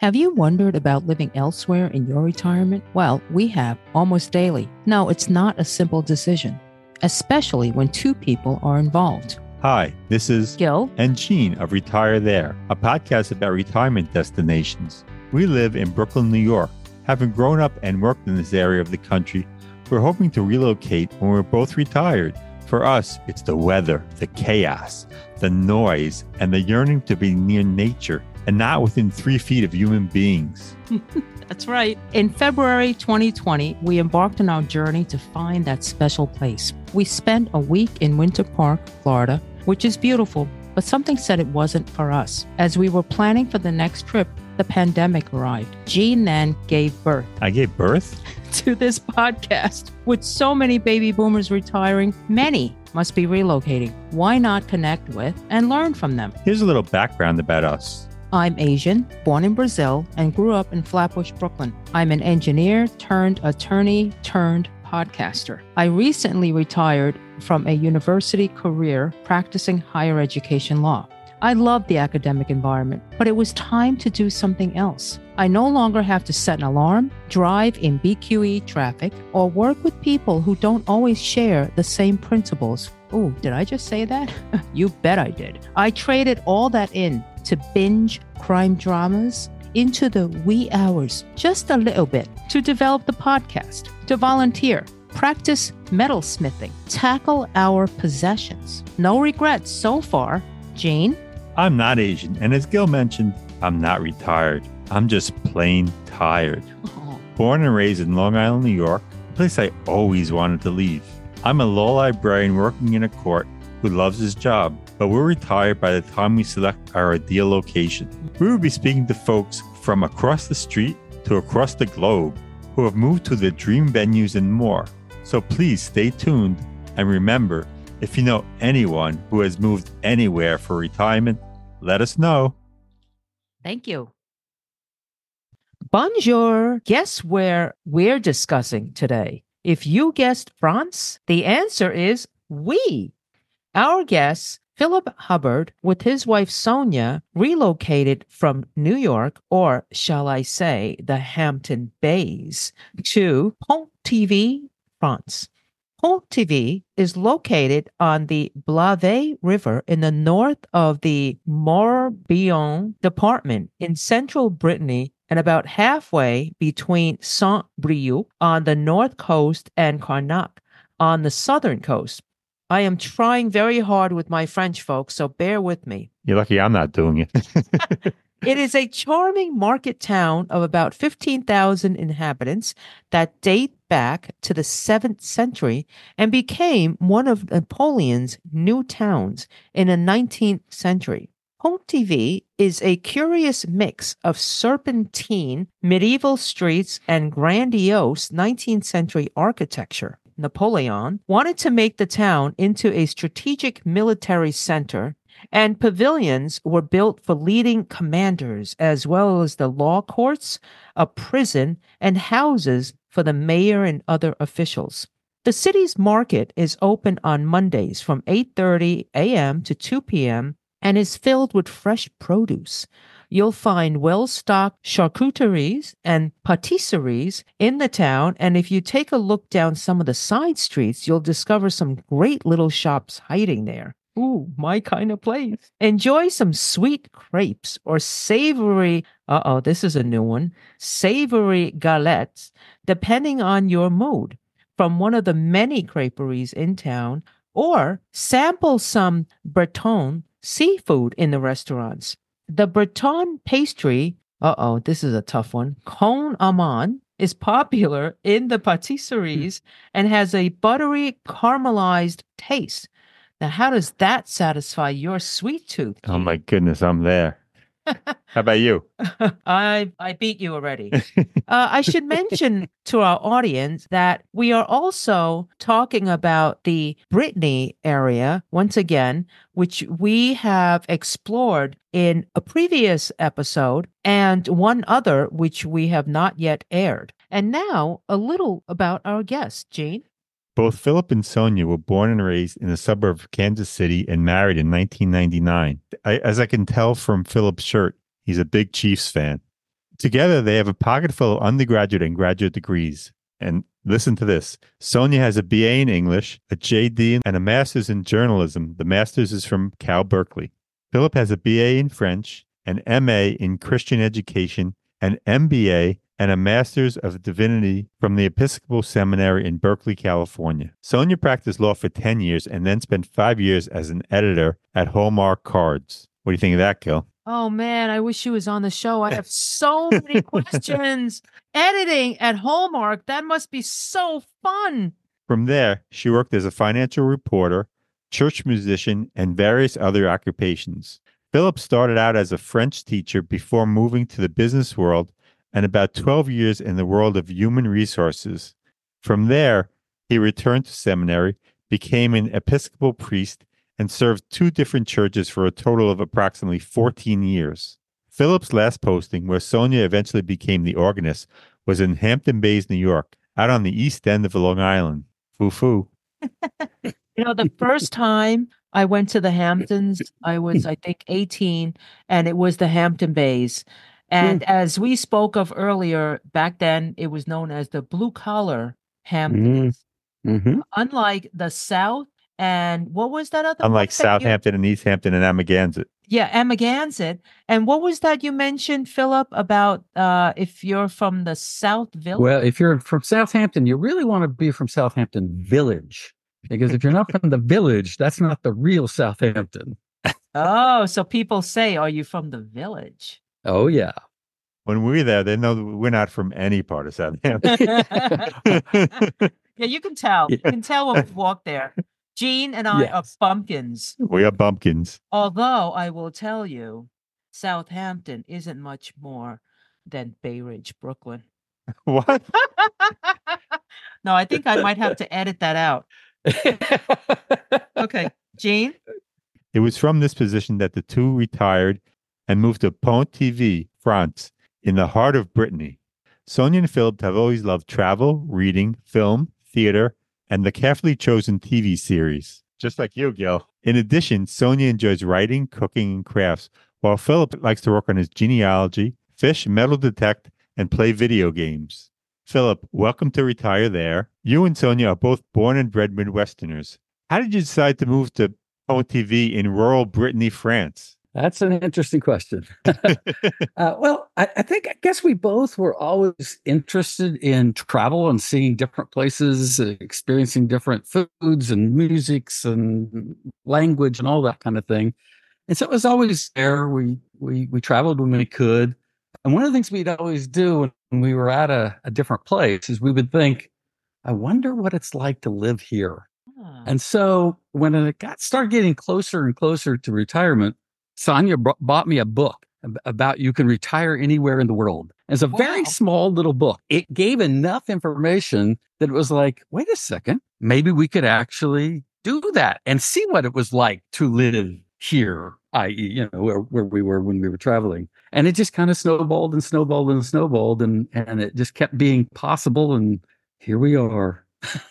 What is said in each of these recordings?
Have you wondered about living elsewhere in your retirement? Well, we have almost daily. No, it's not a simple decision, especially when two people are involved. Hi, this is Gil and Gene of Retire There, a podcast about retirement destinations. We live in Brooklyn, New York. Having grown up and worked in this area of the country, we're hoping to relocate when we're both retired. For us, it's the weather, the chaos, the noise, and the yearning to be near nature and not within 3 feet of human beings. That's right. In February 2020, we embarked on our journey to find that special place. We spent a week in Winter Park, Florida, which is beautiful, but something said it wasn't for us. As we were planning for the next trip, the pandemic arrived. Gene then gave birth. I gave birth? To this podcast. With so many baby boomers retiring, many must be relocating. Why not connect with and learn from them? Here's a little background about us. I'm Asian, born in Brazil, and grew up in Flatbush, Brooklyn. I'm an engineer turned attorney turned podcaster. I recently retired from a university career practicing higher education law. I loved the academic environment, but it was time to do something else. I no longer have to set an alarm, drive in BQE traffic, or work with people who don't always share the same principles. Ooh, did I just say that? You bet I did. I traded all that in to binge crime dramas into the wee hours, just a little bit, to develop the podcast, to volunteer, practice metalsmithing, tackle our possessions. No regrets so far. Gene? I'm not Asian, and as Gil mentioned, I'm not retired. I'm just plain tired. Oh. Born and raised in Long Island, New York, a place I always wanted to leave. I'm a law librarian working in a court who loves his job, but we're retired by the time we select our ideal location. We will be speaking to folks from across the street to across the globe who have moved to their dream venues and more. So please stay tuned and remember, if you know anyone who has moved anywhere for retirement, let us know. Thank you. Bonjour. Guess where we're discussing today? If you guessed France, the answer is oui. Our guest, Philip Hubbard, with his wife Sonia, relocated from New York, or shall I say the Hampton Bays, to Pontivy, France. Pontivy is located on the Blavet River in the north of the Morbihan department in central Brittany and about halfway between Saint-Brieuc on the north coast and Carnac on the southern coast. I am trying very hard with my French, folks, so bear with me. You're lucky I'm not doing it. It is a charming market town of about 15,000 inhabitants that date back to the 7th century and became one of Napoleon's new towns in the 19th century. Pontivy is a curious mix of serpentine, medieval streets, and grandiose 19th century architecture. Napoleon wanted to make the town into a strategic military center, and pavilions were built for leading commanders, as well as the law courts, a prison, and houses for the mayor and other officials. The city's market is open on Mondays from 8:30 a.m. to 2 p.m. and is filled with fresh produce. You'll find well-stocked charcuteries and patisseries in the town, and if you take a look down some of the side streets, you'll discover some great little shops hiding there. Ooh, my kind of place. Enjoy some sweet crepes or savory, this is a new one, savory galettes, depending on your mood, from one of the many creperies in town, or sample some Breton seafood in the restaurants. The Breton pastry, this is a tough one, Cône Amande, is popular in the patisseries and has a buttery caramelized taste. Now, how does that satisfy your sweet tooth? Oh my goodness, I'm there. How about you? I beat you already. I should mention to our audience that we are also talking about the Brittany area, once again, which we have explored in a previous episode and one other which we have not yet aired. And now a little about our guest, Gene. Both Philip and Sonia were born and raised in the suburb of Kansas City and married in 1999. As I can tell from Philip's shirt, he's a big Chiefs fan. Together, they have a pocket full of undergraduate and graduate degrees. And listen to this. Sonia has a BA in English, a JD, and a master's in journalism. The master's is from Cal Berkeley. Philip has a BA in French, an MA in Christian education, an MBA, and a Master's of Divinity from the Episcopal Seminary in Berkeley, California. Sonia practiced law for 10 years and then spent 5 years as an editor at Hallmark Cards. What do you think of that, Gil? Oh, man, I wish she was on the show. I have so many questions. Editing at Hallmark, that must be so fun. From there, she worked as a financial reporter, church musician, and various other occupations. Philip started out as a French teacher before moving to the business world and about 12 years in the world of human resources. From there, he returned to seminary, became an Episcopal priest, and served 2 different churches for a total of approximately 14 years. Philip's last posting, where Sonia eventually became the organist, was in Hampton Bays, New York, out on the east end of Long Island. Foo-foo. The first time I went to the Hamptons, I was, I think, 18, and it was the Hampton Bays. And as we spoke of earlier, back then it was known as the blue collar Hamptons. Mm-hmm. Unlike the South and what was that other? Unlike Southampton and East Hampton and Amagansett. Yeah, Amagansett. And what was that you mentioned, Philip, about if you're from the South Village? Well, if you're from Southampton, you really want to be from Southampton Village. Because if you're not from the village, that's not the real Southampton. Oh, so people say, are you from the village? Oh, yeah. When we're there, they know we're not from any part of Southampton. Yeah, you can tell. You can tell when we walk there. Gene and I are bumpkins. We are bumpkins. Although I will tell you, Southampton isn't much more than Bay Ridge, Brooklyn. What? No, I think I might have to edit that out. Okay, Gene? It was from this position that the two retired and moved to Pontivy, France, in the heart of Brittany. Sonia and Philip have always loved travel, reading, film, theater, and the carefully chosen TV series. Just like you, Gil. In addition, Sonia enjoys writing, cooking, and crafts, while Philip likes to work on his genealogy, fish, metal detect, and play video games. Philip, welcome to Retire There. You and Sonia are both born and bred Midwesterners. How did you decide to move to Pontivy in rural Brittany, France? That's an interesting question. Well, I guess we both were always interested in travel and seeing different places, experiencing different foods and musics and language and all that kind of thing. And so it was always there. We traveled when we could. And one of the things we'd always do when we were at a different place is we would think, I wonder what it's like to live here. And so when it started getting closer and closer to retirement, Sonia bought me a book about you can retire anywhere in the world. It's a very small little book. It gave enough information that it was like, wait a second, maybe we could actually do that and see what it was like to live here, i.e., where we were when we were traveling. And it just kind of snowballed and snowballed and snowballed, and it just kept being possible. And here we are.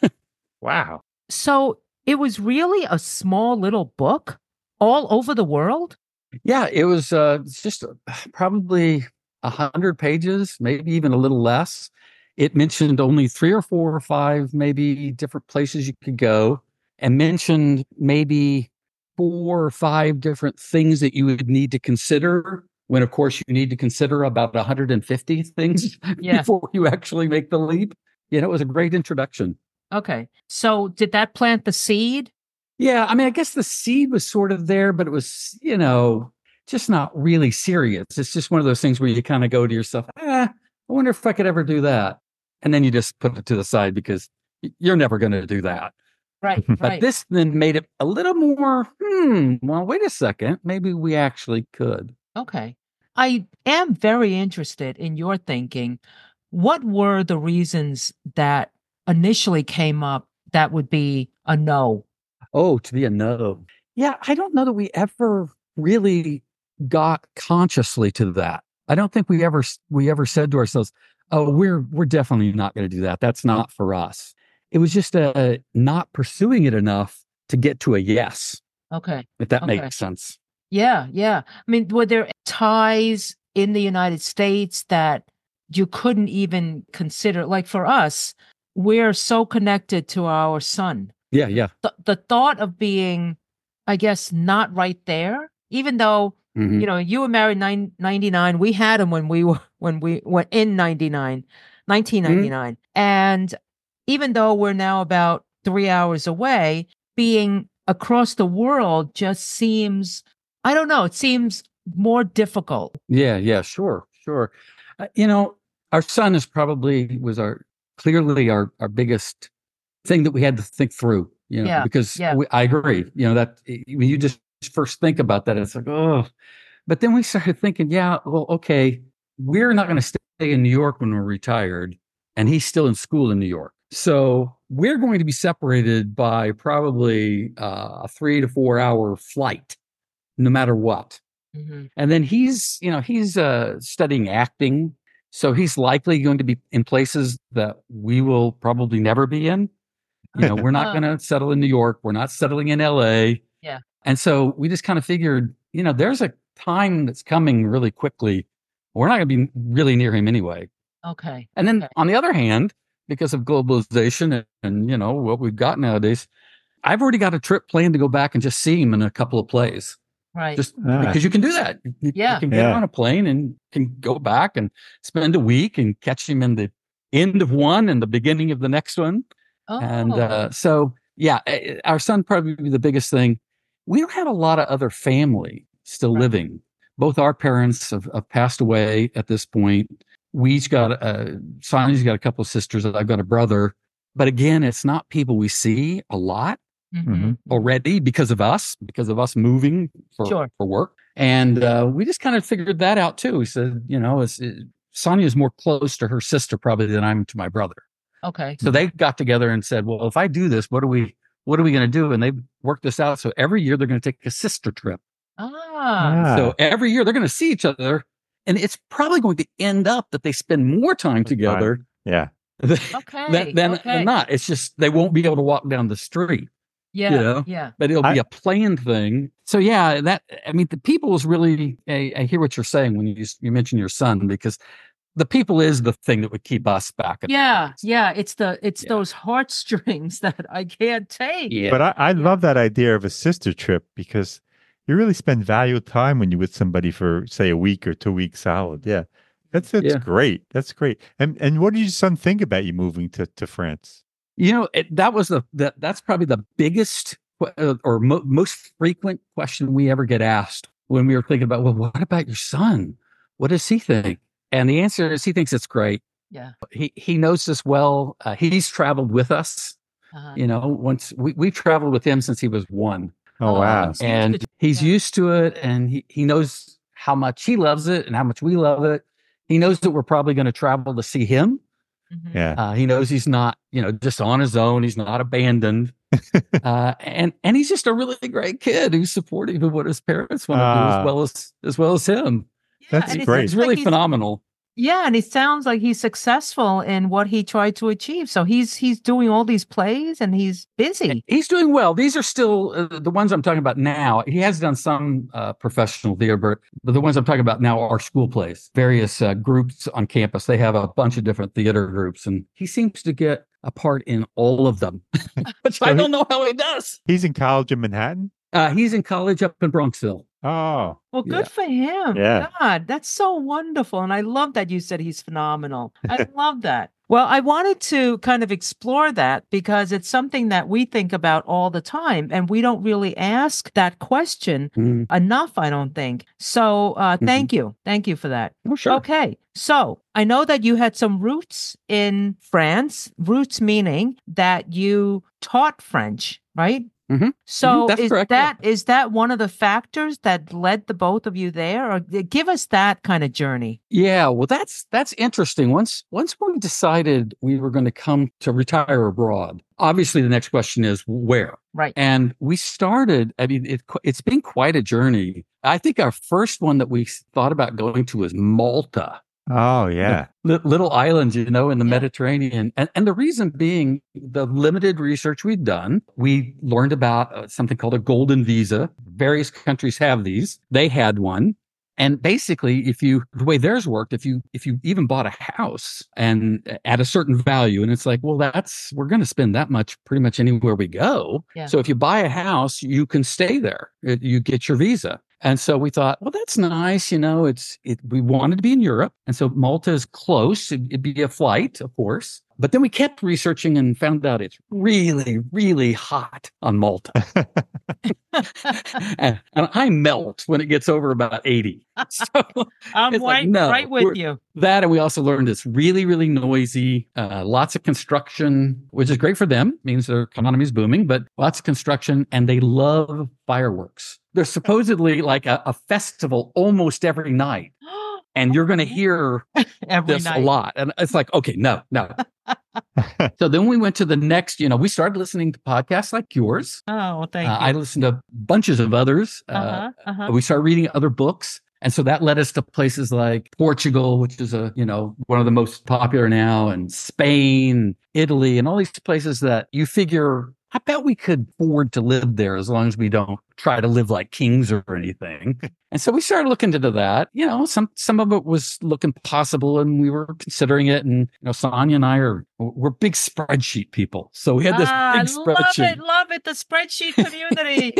Wow. So it was really a small little book all over the world? Yeah, it was just probably 100 pages, maybe even a little less. It mentioned only 3 or 4 or 5, maybe different places you could go, and mentioned maybe 4 or 5 different things that you would need to consider when, of course, you need to consider about 150 things before you actually make the leap. It was a great introduction. Okay. So did that plant the seed? Yeah, I mean, I guess the seed was sort of there, but it was, just not really serious. It's just one of those things where you kind of go to yourself, I wonder if I could ever do that. And then you just put it to the side because you're never going to do that. Right. But this then made it a little more, well, wait a second. Maybe we actually could. Okay. I am very interested in your thinking. What were the reasons that initially came up that would be a no? Oh, to be a no. Yeah, I don't know that we ever really got consciously to that. I don't think we ever said to ourselves, "Oh, we're definitely not going to do that. That's not for us." It was just not pursuing it enough to get to a yes. Okay. If that makes sense. Yeah. I mean, were there ties in the United States that you couldn't even consider? Like for us, we're so connected to our son. Yeah, yeah. The thought of being, I guess, not right there, even though, Mhm. you were married 99, we had him when we were in 1999. And even though we're now about 3 hours away, being across the world just seems, I don't know, it seems more difficult. Yeah, sure. Our son was clearly our biggest thing that we had to think through, Yeah, because yeah. I agree, that when you just first think about that, it's like, oh, but then we started thinking, yeah, well, okay, we're not going to stay in New York when we're retired, and he's still in school in New York. So we're going to be separated by probably a 3 to 4 hour flight, no matter what. Mhm. And then he's studying acting. So he's likely going to be in places that we will probably never be in. We're not going to settle in New York. We're not settling in LA. Yeah. And so we just kind of figured, there's a time that's coming really quickly. We're not going to be really near him anyway. Okay. And then Okay. on the other hand, because of globalization and what we've got nowadays, I've already got a trip planned to go back and just see him in a couple of plays. Right. Just because you can do that. You can get on a plane and can go back and spend a week and catch him in the end of one and the beginning of the next one. Oh. And so, yeah, our son probably be the biggest thing. We don't have a lot of other family still living. Both our parents have passed away at this point. We've got Sonia's got a couple of sisters. I've got a brother. But again, it's not people we see a lot. Mm-hmm. Already because of us moving for work. And we just kind of figured that out too. We said, Sonia's more close to her sister probably than I'm to my brother. Okay. So they got together and said, well, if I do this, what are we going to do? And they worked this out. So every year they're going to take a sister trip. So every year they're going to see each other, and it's probably going to end up that they spend more time together. Yeah. Than not. It's just they won't be able to walk down the street. Yeah. But it'll be a planned thing. So yeah, the people is really. I hear what you're saying when you mention your son, because the people is the thing that would keep us back. Yeah. It's those heartstrings that I can't take. Yeah. But I love that idea of a sister trip, because you really spend valuable time when you're with somebody for, say, a week or 2 weeks solid. Yeah. That's great. That's great. And what did your son think about you moving to France? That's probably the biggest or most frequent question we ever get asked when we were thinking about, well, what about your son? What does he think? And the answer is he thinks it's great. Yeah. He knows us well. He's traveled with us. Once we've traveled with him since he was 1. Oh, wow. And he's used to it, and he knows how much he loves it and how much we love it. He knows that we're probably going to travel to see him. Mm-hmm. Yeah. He knows he's not, just on his own. He's not abandoned. And he's just a really great kid who's supportive of what his parents want to do as well as him. Yeah, that's great. It's really phenomenal. Yeah, and it sounds like he's successful in what he tried to achieve. So he's doing all these plays and he's busy. He's doing well. These are still the ones I'm talking about now. He has done some professional theater, but the ones I'm talking about now are school plays. Various groups on campus. They have a bunch of different theater groups, and he seems to get a part in all of them, which I don't know how he does. He's in college in Manhattan? He's in college up in Bronxville. Oh. Well, good for him. Yeah. God, that's so wonderful. And I love that you said he's phenomenal. I love that. Well, I wanted to kind of explore that because it's something that we think about all the time, and we don't really ask that question enough, I don't think. So thank you. Thank you for that. Oh, sure. Okay. So I know that you had some roots in France, roots meaning that you taught French, right? Mm-hmm. So That's correct, is that one of the factors that led the both of you there? Or give us that kind of journey. Yeah, well, that's interesting. Once we decided we were going to come to retire abroad, obviously the next question is where? Right. And we started, it's been quite a journey. I think our first one that we thought about going to was Malta. Oh, yeah. Little islands, in the Mediterranean. And the reason being the limited research we'd done, we learned about something called a golden visa. Various countries have these. They had one. And basically, the way theirs worked, if you even bought a house and at a certain value, and it's like, well, we're going to spend that much pretty much anywhere we go. Yeah. So if you buy a house, you can stay there. You get your visa. And so we thought, well, that's nice. We wanted to be in Europe. And so Malta is close. It'd be a flight, of course. But then we kept researching and found out it's really, really hot on Malta. and I melt when it gets over about 80. So I'm right with you. That, and we also learned it's really, really noisy, lots of construction, which is great for them, means their economy is booming, but lots of construction, and they love fireworks. There's supposedly like a festival almost every night. And you're going to hear this a lot. And it's like, okay, no. So then we went to the next, we started listening to podcasts like yours. Oh, well, thank you. I listened to bunches of others. We started reading other books. And so that led us to places like Portugal, which is one of the most popular now, and Spain, Italy, and all these places that you figure, I bet we could afford to live there as long as we don't try to live like kings or anything. And so we started looking into that. Some of it was looking possible, and we were considering it. And Sonia and we're big spreadsheet people, so we had this big spreadsheet. Love it, the spreadsheet community.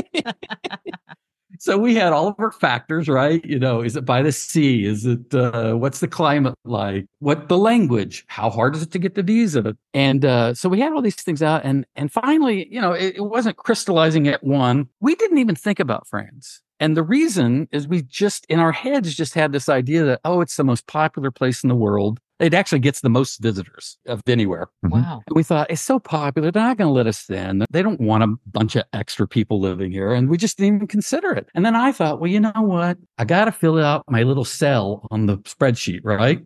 So we had all of our factors, right? Is it by the sea? Is it, what's the climate like? What the language? How hard is it to get the visa? And so we had all these things out. And finally, it wasn't crystallizing at one. We didn't even think about France. And the reason is we just, in our heads, just had this idea that, it's the most popular place in the world. It actually gets the most visitors of anywhere. Wow. And we thought, it's so popular, they're not going to let us in. They don't want a bunch of extra people living here. And we just didn't even consider it. And then I thought, well, you know what? I got to fill out my little cell on the spreadsheet, right?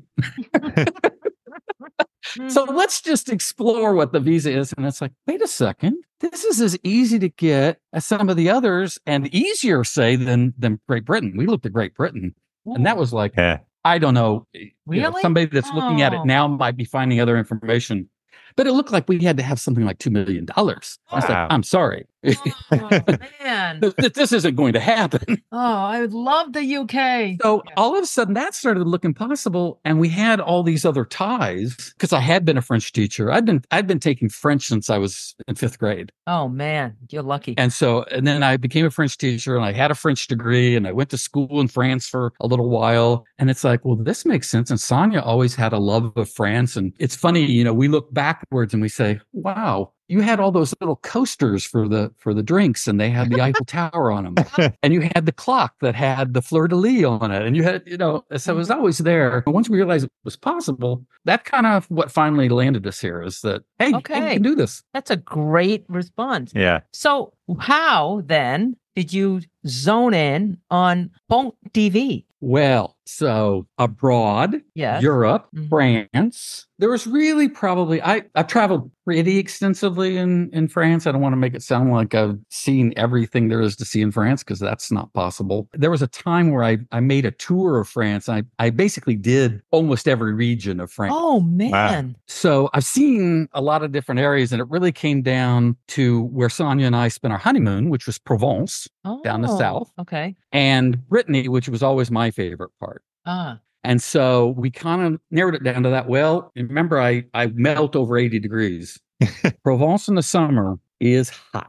So let's just explore what the visa is. And it's like, wait a second. This is as easy to get as some of the others, and easier, say, than Great Britain. We looked at Great Britain, and that was like, I don't know. Really? Somebody that's looking at it now might be finding other information. But it looked like we had to have something like $2 million. I was like, I'm sorry. Oh, man. This isn't going to happen. Oh, I would love the UK. So all of a sudden that started looking possible. And we had all these other ties, because I had been a French teacher. I'd been taking French since I was in 5th grade. Oh, man, you're lucky. And then I became a French teacher, and I had a French degree, and I went to school in France for a little while. And it's like, well, this makes sense. And Sonia always had a love of France. And it's funny, we look backwards and we say, wow, you had all those little coasters for the drinks, and they had the Eiffel Tower on them. And you had the clock that had the fleur de lis on it. And you had, so it was always there. But once we realized it was possible, that kind of what finally landed us here is that, hey, we can do this. That's a great response. Yeah. So how then did you zone in on Bon TV? Well, so abroad, Europe, France, there was really probably, I've traveled pretty extensively in France. I don't want to make it sound like I've seen everything there is to see in France, because that's not possible. There was a time where I made a tour of France. I basically did almost every region of France. Oh, man. Wow. So I've seen a lot of different areas, and it really came down to where Sonia and I spent our honeymoon, which was Provence, down the south. Okay. And Brittany, which was always my favorite part. And so we kind of narrowed it down to that. Well, remember, I melt over 80 degrees. Provence in the summer is hot.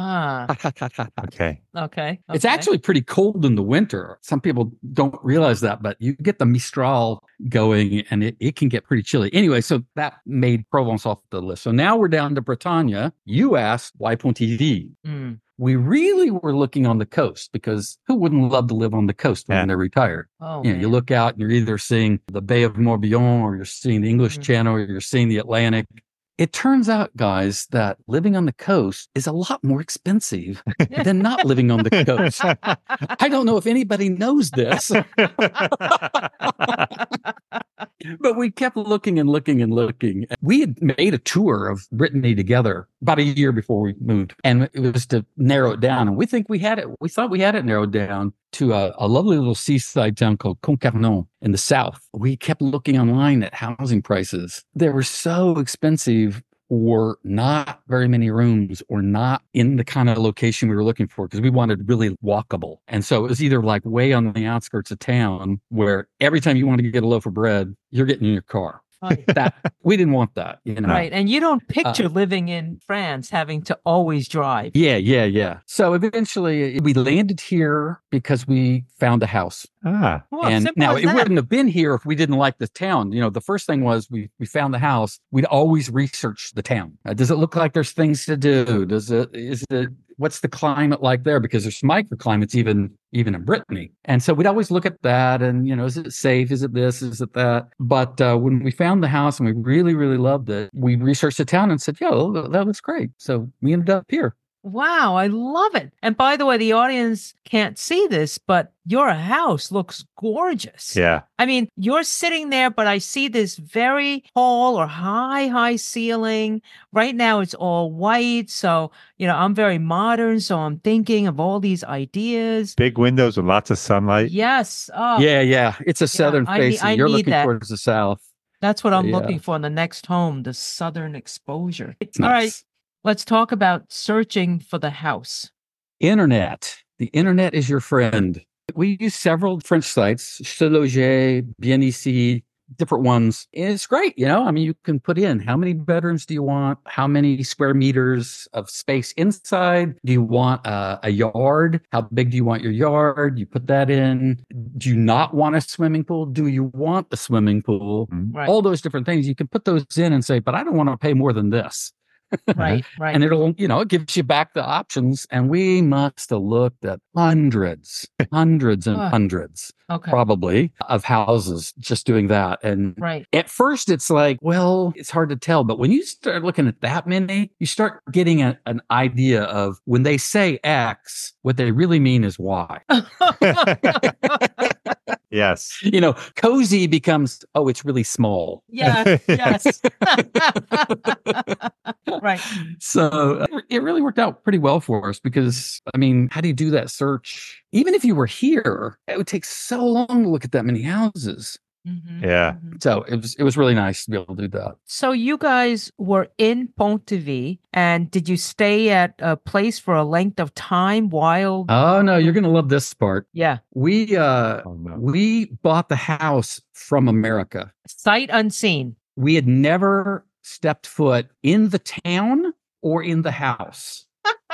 Hot. Okay. It's actually pretty cold in the winter. Some people don't realize that, but you get the Mistral going, and it can get pretty chilly. Anyway, so that made Provence off the list. So now we're down to Bretagne. You asked why Pontivy. We really were looking on the coast, because who wouldn't love to live on the coast when they're retired? You look out and you're either seeing the Bay of Morbihan, or you're seeing the English Channel, or you're seeing the Atlantic. It turns out, guys, that living on the coast is a lot more expensive than not living on the coast. I don't know if anybody knows this. But we kept looking and looking and looking. We had made a tour of Brittany together about a year before we moved, and it was to narrow it down. And we thought we had it narrowed down to a lovely little seaside town called Concarneau in the south. We kept looking online at housing prices. They were so expensive or not very many rooms or not in the kind of location we were looking for because we wanted really walkable. And so it was either like way on the outskirts of town where every time you want to get a loaf of bread, you're getting in your car. Right. That we didn't want that, you know. Right. And you don't picture living in France having to always drive. Yeah. So eventually we landed here because we found a house. Ah, Well, And simple now as it that. wouldn't have been here if we didn't like the town. You know, the first thing was we found the house. We'd always research the town. Does it look like there's things to do? What's the climate like there? Because there's microclimates even in Brittany. And so we'd always look at that and, you know, is it safe? Is it this? Is it that? But when we found the house and we really, really loved it, we researched the town and said, yo, that looks great. So we ended up here. Wow, I love it. And by the way, the audience can't see this, but your house looks gorgeous. yeah. I mean, you're sitting there, but I see this very tall or high ceiling. Right now, it's all white. So, you know, I'm very modern. So I'm thinking of all these ideas. Big windows with lots of sunlight. Yes. Oh, Yeah. It's a southern facing. You're need looking that. towards the south. That's what I'm Yeah. looking for in the next home, the southern exposure. It's All right, nice. let's talk about searching for the house. Internet. The internet is your friend. We use several French sites, Se Loger, Bien Ici, different ones. And it's great. You know, I mean, you can put in how many bedrooms do you want? How many square meters of space inside? Do you want a yard? How big do you want your yard? You put that in. Do you not want a swimming pool? Do you want a swimming pool? Right, All those different things. You can put those in and say, but I don't want to pay more than this. right. And it'll, you know, it gives you back the options. And we must have looked at hundreds and hundreds, Okay. probably, of houses just doing that. And Right. at first it's like, well, it's hard to tell. But when you start looking at that many, you start getting an idea of when they say X, what they really mean is Y. Yes. You know, cozy becomes, oh, it's really small. Yes. Right. So it really worked out pretty well for us because, I mean, how do you do that search? Even if you were here, it would take so long to look at that many houses. Mhm, Yeah. mhm. So it was really nice to be able to do that. So you guys were in Pontivy, and did you stay at a place for a length of time while? Oh no, you're gonna love this part. Yeah. We Oh, no. we bought the house from America. Sight unseen. We had never stepped foot in the town or in the house.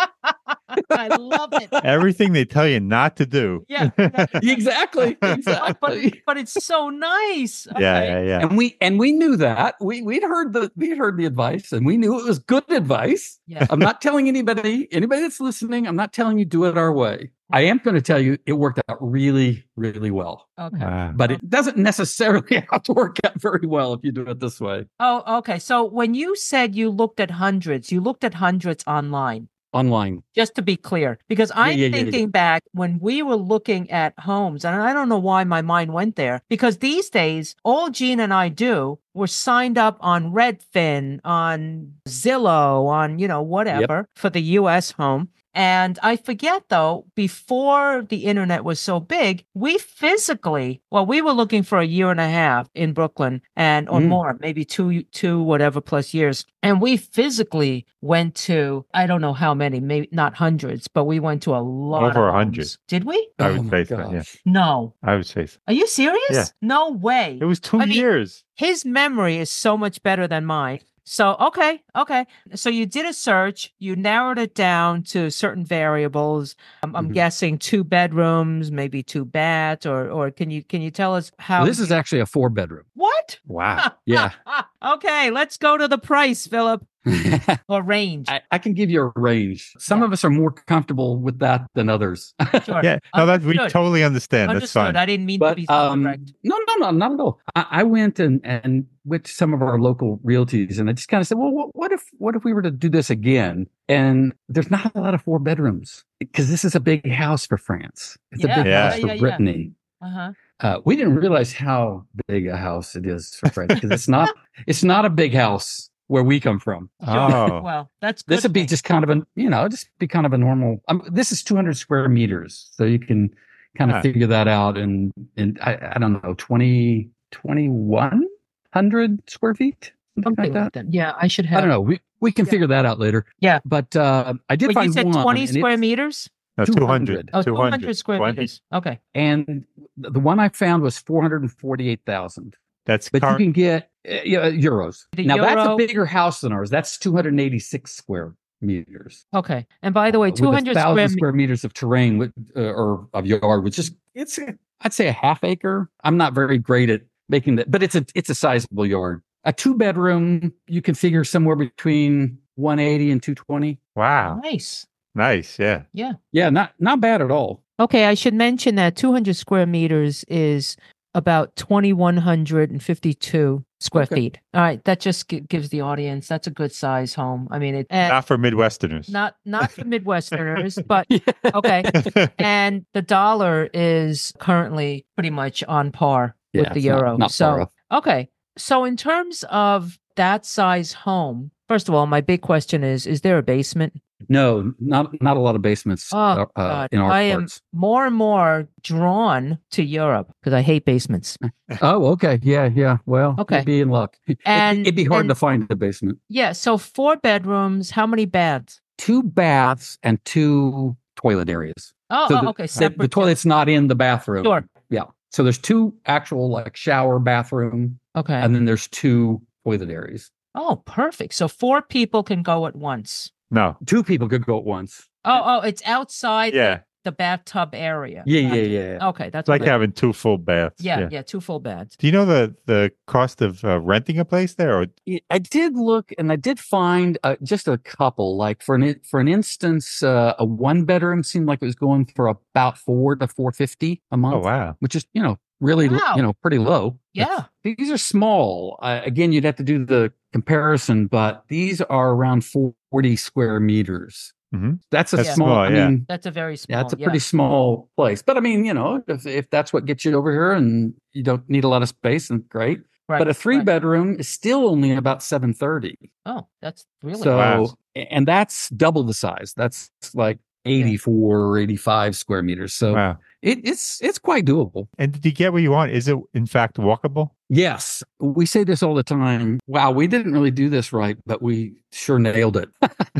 I love it. Everything they tell you not to do. Yeah. Exactly. But it's so nice. Yeah. And we knew that. We'd heard the advice and we knew it was good advice. Yeah. I'm not telling anybody that's listening, I'm not telling you do it our way. I am going to tell you it worked out really, really well. Okay. Wow. But it doesn't necessarily have to work out very well if you do it this way. Oh, okay. So when you said you looked at hundreds online. Online. Just to be clear, because I'm Yeah. thinking back when we were looking at homes, and I don't know why my mind went there, because these days, all Gene and I do, we're signed up on Redfin, on Zillow, on, whatever for the US home. And I forget though, before the internet was so big, we were looking for a year and a half in Brooklyn or more, maybe two, whatever plus years. And we physically went to, I don't know how many, maybe not hundreds, but we went to a lot Over of 100. homes. Did we? I Oh would my say so, yeah. gosh. No. I would say so. Are you serious? Yeah. No way. It was 2 I mean, years. His memory is so much better than mine. So, okay. So you did a search, you narrowed it down to certain variables. I'm guessing 2 bedrooms, maybe 2 baths, or can you tell us how? Well, this is actually a 4-bedroom. What? Wow. Yeah. Okay, let's go to the price, Philip, or range. I can give you a range. Some of us are more comfortable with that than others. Sure. Yeah. No, we Understood. totally understand. That's Understood. fine. I didn't mean to But be so direct. no, not at all. I went and with some of our local realties, and I just kind of said, well, what if we were to do this again? And there's not a lot of 4 bedrooms because this is a big house for France. It's a big house for Brittany. Uh-huh. We didn't realize how big a house it is for France because it's not a big house where we come from. Oh. Well, that's good. This would be just kind of a normal. This is 200 square meters, so you can kind of figure that out. And I don't know, 2,100 square feet, Something like that. Yeah, I should have. I don't know. We can figure that out later. Yeah. But I did Wait, find you said one. 20 square meters? No, 200. Oh, 200 square meters. Okay. And the one I found was 448,000. That's But you can get euros. Now, that's a bigger house than ours. That's 286 square meters. Okay. And by the way, 200 square meters of terrain or of yard, which is, I'd say a half acre. I'm not very great at making that, but it's a sizable yard. A 2-bedroom, you can figure somewhere between 180 and 220. Wow. Nice. Yeah. Yeah, not bad at all. Okay, I should mention that 200 square meters is about 2,152 square feet. All right, that just gives the audience, that's a good size home. I mean, not for Midwesterners. Not for Midwesterners, but okay. And the dollar is currently pretty much on par with the euro. Not far off. Okay. So in terms of that size home, first of all, my big question is there a basement? No, not a lot of basements in our I parts. am more and more drawn to Europe because I hate basements. Oh, okay. Yeah. Well, you'd be in luck. And it'd be hard to find a basement. Yeah. So 4 bedrooms, how many baths? 2 baths and 2 toilet areas. Okay. The toilet's not in the bathroom. Sure. Yeah. So there's 2 actual like shower, bathroom. Okay. And then there's 2 toilet areas. Oh, perfect. So 4 people can go at once. No. 2 people could go at once. Oh, it's outside the bathtub area. Yeah. Okay, that's it's like having 2 full baths. Yeah, 2 full baths. Do you know the cost of renting a place there? Or? I did look, and I did find just a couple. Like for an instance, a 1-bedroom seemed like it was going for about $400 to $450 a month. Oh wow! Which is really pretty low. Yeah, these are small. Again, you'd have to do the comparison, but these are around 40 square meters. Mm-hmm. That's small. I mean, that's a very small. Yeah, it's a pretty small place. But I mean, if that's what gets you over here and you don't need a lot of space, then great. Right, but a 3-bedroom is still only about $730. Oh, that's really so. And that's double the size. That's like 84 or 85 square meters. So it's quite doable. And did you get what you want? Is it in fact walkable? Yes. We say this all the time. Wow, we didn't really do this right, but we sure nailed it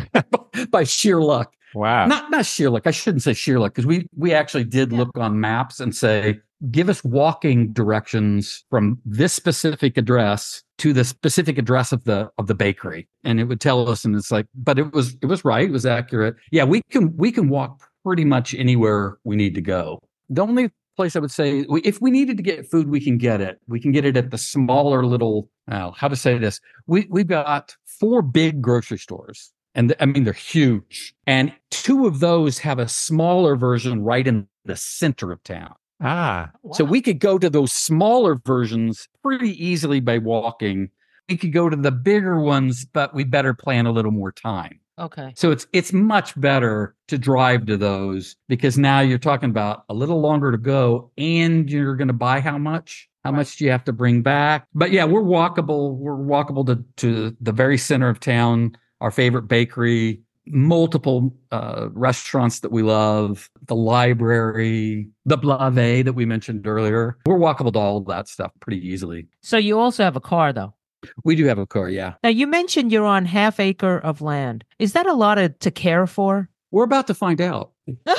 by sheer luck. Wow. Not sheer luck. I shouldn't say sheer luck because we actually did look on maps and say, give us walking directions from this specific address to the specific address of the bakery. And it would tell us, and it's like, but it was right. It was accurate. Yeah, we can walk pretty much anywhere we need to go. The only place I would say, if we needed to get food, we can get it. We can get it at the smaller little, how to say this? We've got 4 big grocery stores. And I mean, they're huge. And 2 of those have a smaller version right in the center of town. Ah. Wow. So we could go to those smaller versions pretty easily by walking. We could go to the bigger ones, but we better plan a little more time. Okay. So it's much better to drive to those because now you're talking about a little longer to go and you're going to buy how much? How much do you have to bring back? But yeah, we're walkable. We're walkable to the very center of town, our favorite bakery, multiple restaurants that we love, the library, the Blave that we mentioned earlier. We're walkable to all of that stuff pretty easily. So you also have a car, though? We do have a car, yeah. Now, you mentioned you're on half acre of land. Is that a lot to care for? We're about to find out.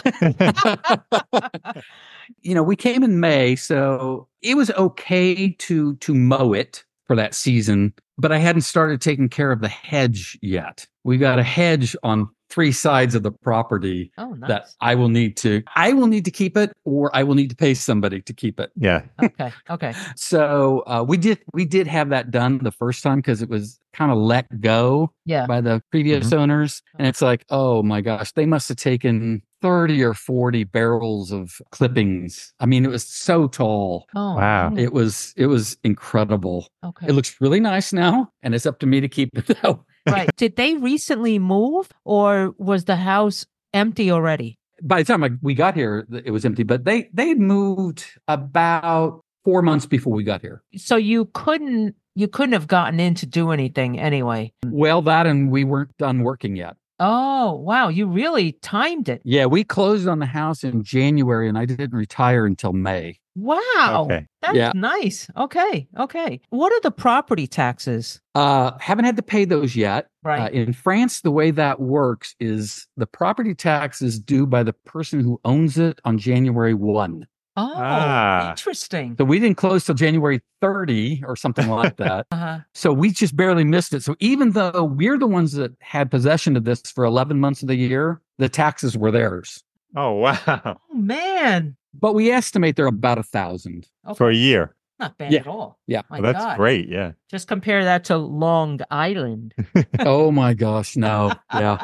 We came in May, so it was okay to mow it for that season, but I hadn't started taking care of the hedge yet. We got a hedge on 3 sides of the property that I will need to keep it, or I will need to pay somebody to keep it. Yeah. Okay. So we did have that done the first time because it was kind of let go by the previous owners. And it's like, oh my gosh, they must have taken 30 or 40 barrels of clippings. I mean, it was so tall. Oh, wow. It was incredible. Okay. It looks really nice now, and it's up to me to keep it though. Right. Did they recently move, or was the house empty already? By the time we got here, it was empty, but they moved about 4 months before we got here. So you couldn't have gotten in to do anything anyway. Well, that and we weren't done working yet. Oh, wow. You really timed it. Yeah, we closed on the house in January and I didn't retire until May. Wow. Okay. That's Yeah. nice. Okay. Okay. What are the property taxes? Haven't had to pay those yet. Right. In France, the way that works is the property tax is due by the person who owns it on January 1. Oh, Ah. interesting. So we didn't close till January 30 or something like that. Uh-huh. So we just barely missed it. So even though we're the ones that had possession of this for 11 months of the year, the taxes were theirs. Oh, wow. Oh, man. But we estimate they're about 1,000. Okay. For a year. Not bad at all. Yeah. My Well, that's God. great. Yeah. Just compare that to Long Island. Oh my gosh, no. Yeah.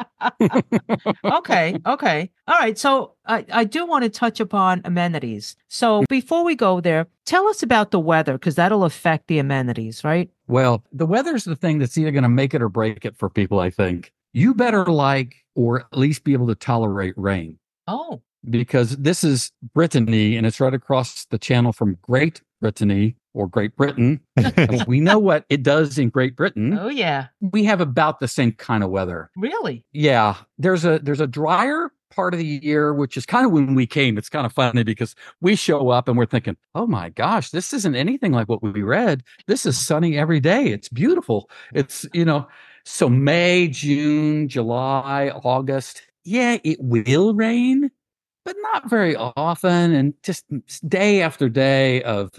Okay. Okay. All right. So I do want to touch upon amenities. So before we go there, tell us about the weather because that'll affect the amenities, right? Well, the weather's the thing that's either going to make it or break it for people, I think. You better like or at least be able to tolerate rain Oh, because this is Brittany and it's right across the channel from Great Brittany or Great Britain. We know what it does in Great Britain. oh yeah. We have about the same kind of weather. Really? Yeah, there's a drier part of the year, which is kind of when we came. It's kind of funny because we show up and we're thinking, oh my gosh, this isn't anything like what we read. This is sunny every day. It's beautiful. It's, so May, June, July, August. Yeah, it will rain, but not very often. And just day after day of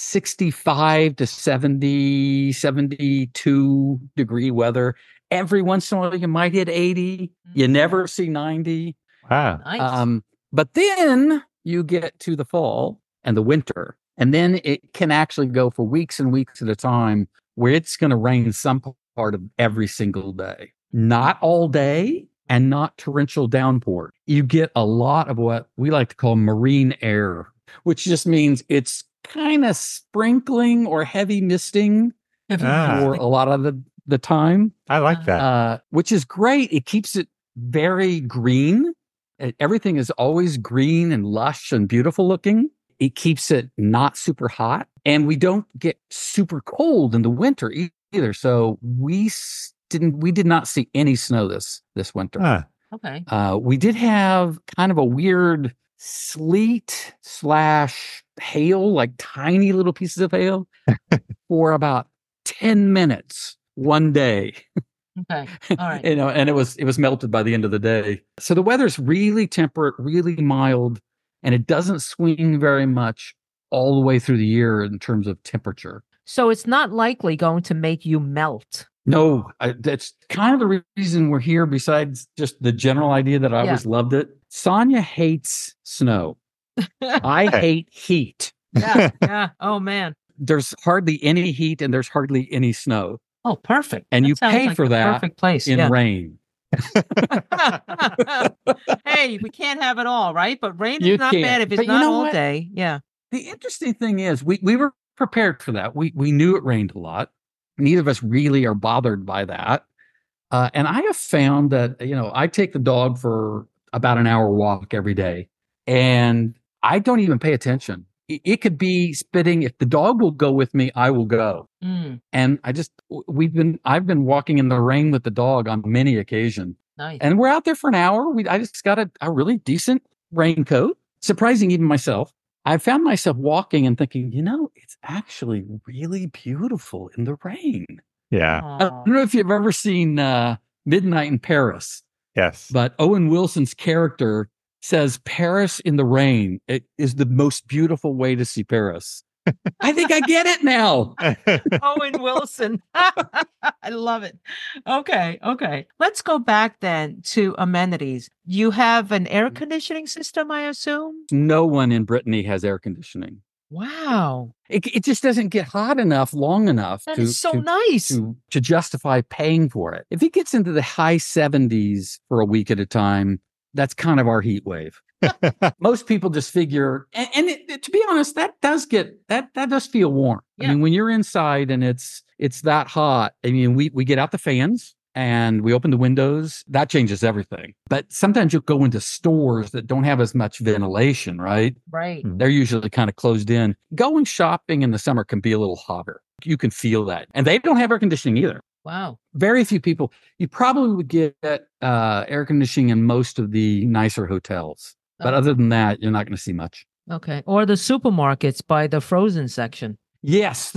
65 to 70, 72 degree weather. Every once in a while, you might hit 80. You never see 90. Wow. Nice. But then you get to the fall and the winter, and then it can actually go for weeks and weeks at a time where it's going to rain some part of every single day. Not all day and not torrential downpour. You get a lot of what we like to call marine air, which just means it's kind of sprinkling or heavy misting for a lot of the time. I like that. Which is great. It keeps it very green. Everything is always green and lush and beautiful looking. It keeps it not super hot. And we don't get super cold in the winter either. So we did not see any snow this winter. Huh. Okay. We did have kind of a weird sleet / hail, like tiny little pieces of hail for about 10 minutes one day. Okay. All right. And it was melted by the end of the day. So the weather's really temperate, really mild, and it doesn't swing very much all the way through the year in terms of temperature. So it's not likely going to make you melt. No, that's kind of the reason we're here, besides just the general idea that I always loved it. Sonia hates snow. I hate heat. Yeah. Yeah. Oh, man. There's hardly any heat and there's hardly any snow. Oh, perfect. And That you sounds pay like for the that perfect place. in Yeah. rain. Hey, we can't have it all, right? But rain You is not can't. bad if it's But you not know all what? day. Yeah. The interesting thing is we were prepared for that. We knew it rained a lot. Neither of us really are bothered by that. And I have found that, I take the dog for about an hour walk every day and I don't even pay attention. It could be spitting. If the dog will go with me, I will go. Mm, And I've been walking in the rain with the dog on many occasions. nice. And we're out there for an hour. I just got a really decent raincoat, surprising even myself. I found myself walking and thinking, it's actually really beautiful in the rain. Yeah. I don't know if you've ever seen Midnight in Paris, Yes. but Owen Wilson's character says Paris in the rain. It is the most beautiful way to see Paris. I think I get it now. Owen Wilson. I love it. Okay. Okay. Let's go back then to amenities. You have an air conditioning system, I assume? No one in Brittany has air conditioning. Wow. It just doesn't get hot enough, long enough That is so nice. to justify paying for it. If it gets into the high 70s for a week at a time, that's kind of our heat wave. Most people just figure, and to be honest, that does feel warm. Yeah. I mean, when you're inside and it's that hot, I mean, we get out the fans and we open the windows. That changes everything. But sometimes you'll go into stores that don't have as much ventilation, right? Right. They're usually kind of closed in. Going shopping in the summer can be a little hotter. You can feel that. And they don't have air conditioning either. Wow. Very few people. You probably would get air conditioning in most of the nicer hotels. But Oh, other than that, you're not going to see much. okay. Or the supermarkets by the frozen section. Yes.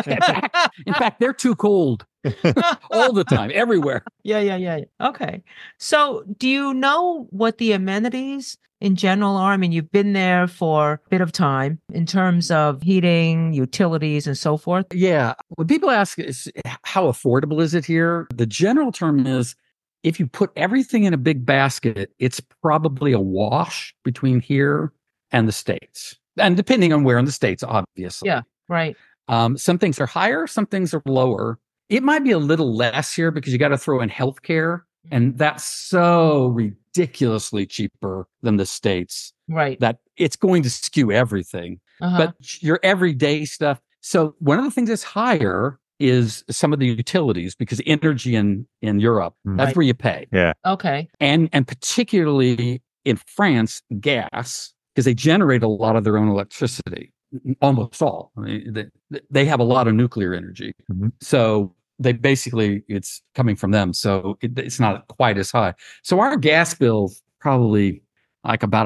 In fact, they're too cold all the time, everywhere. Yeah. Okay. So, do you know what the amenities in general are? I mean, you've been there for a bit of time in terms of heating, utilities, and so forth. Yeah. When people ask is how affordable is it here? The general term is if you put everything in a big basket, it's probably a wash between here and the States. And depending on where in the States, obviously. Yeah. Right. Some things are higher, some things are lower. It might be a little less here because you got to throw in healthcare, and that's so ridiculously cheaper than the States Right. that it's going to skew everything. Uh-huh. But your everyday stuff. So one of the things that's higher is some of the utilities because energy in Europe, that's Right. where you pay. Yeah. Okay. And particularly in France, gas, because they generate a lot of their own electricity, almost all. I mean, they have a lot of nuclear energy. Mhm. So they basically, it's coming from them. So it's not quite as high. So our gas bill's probably like about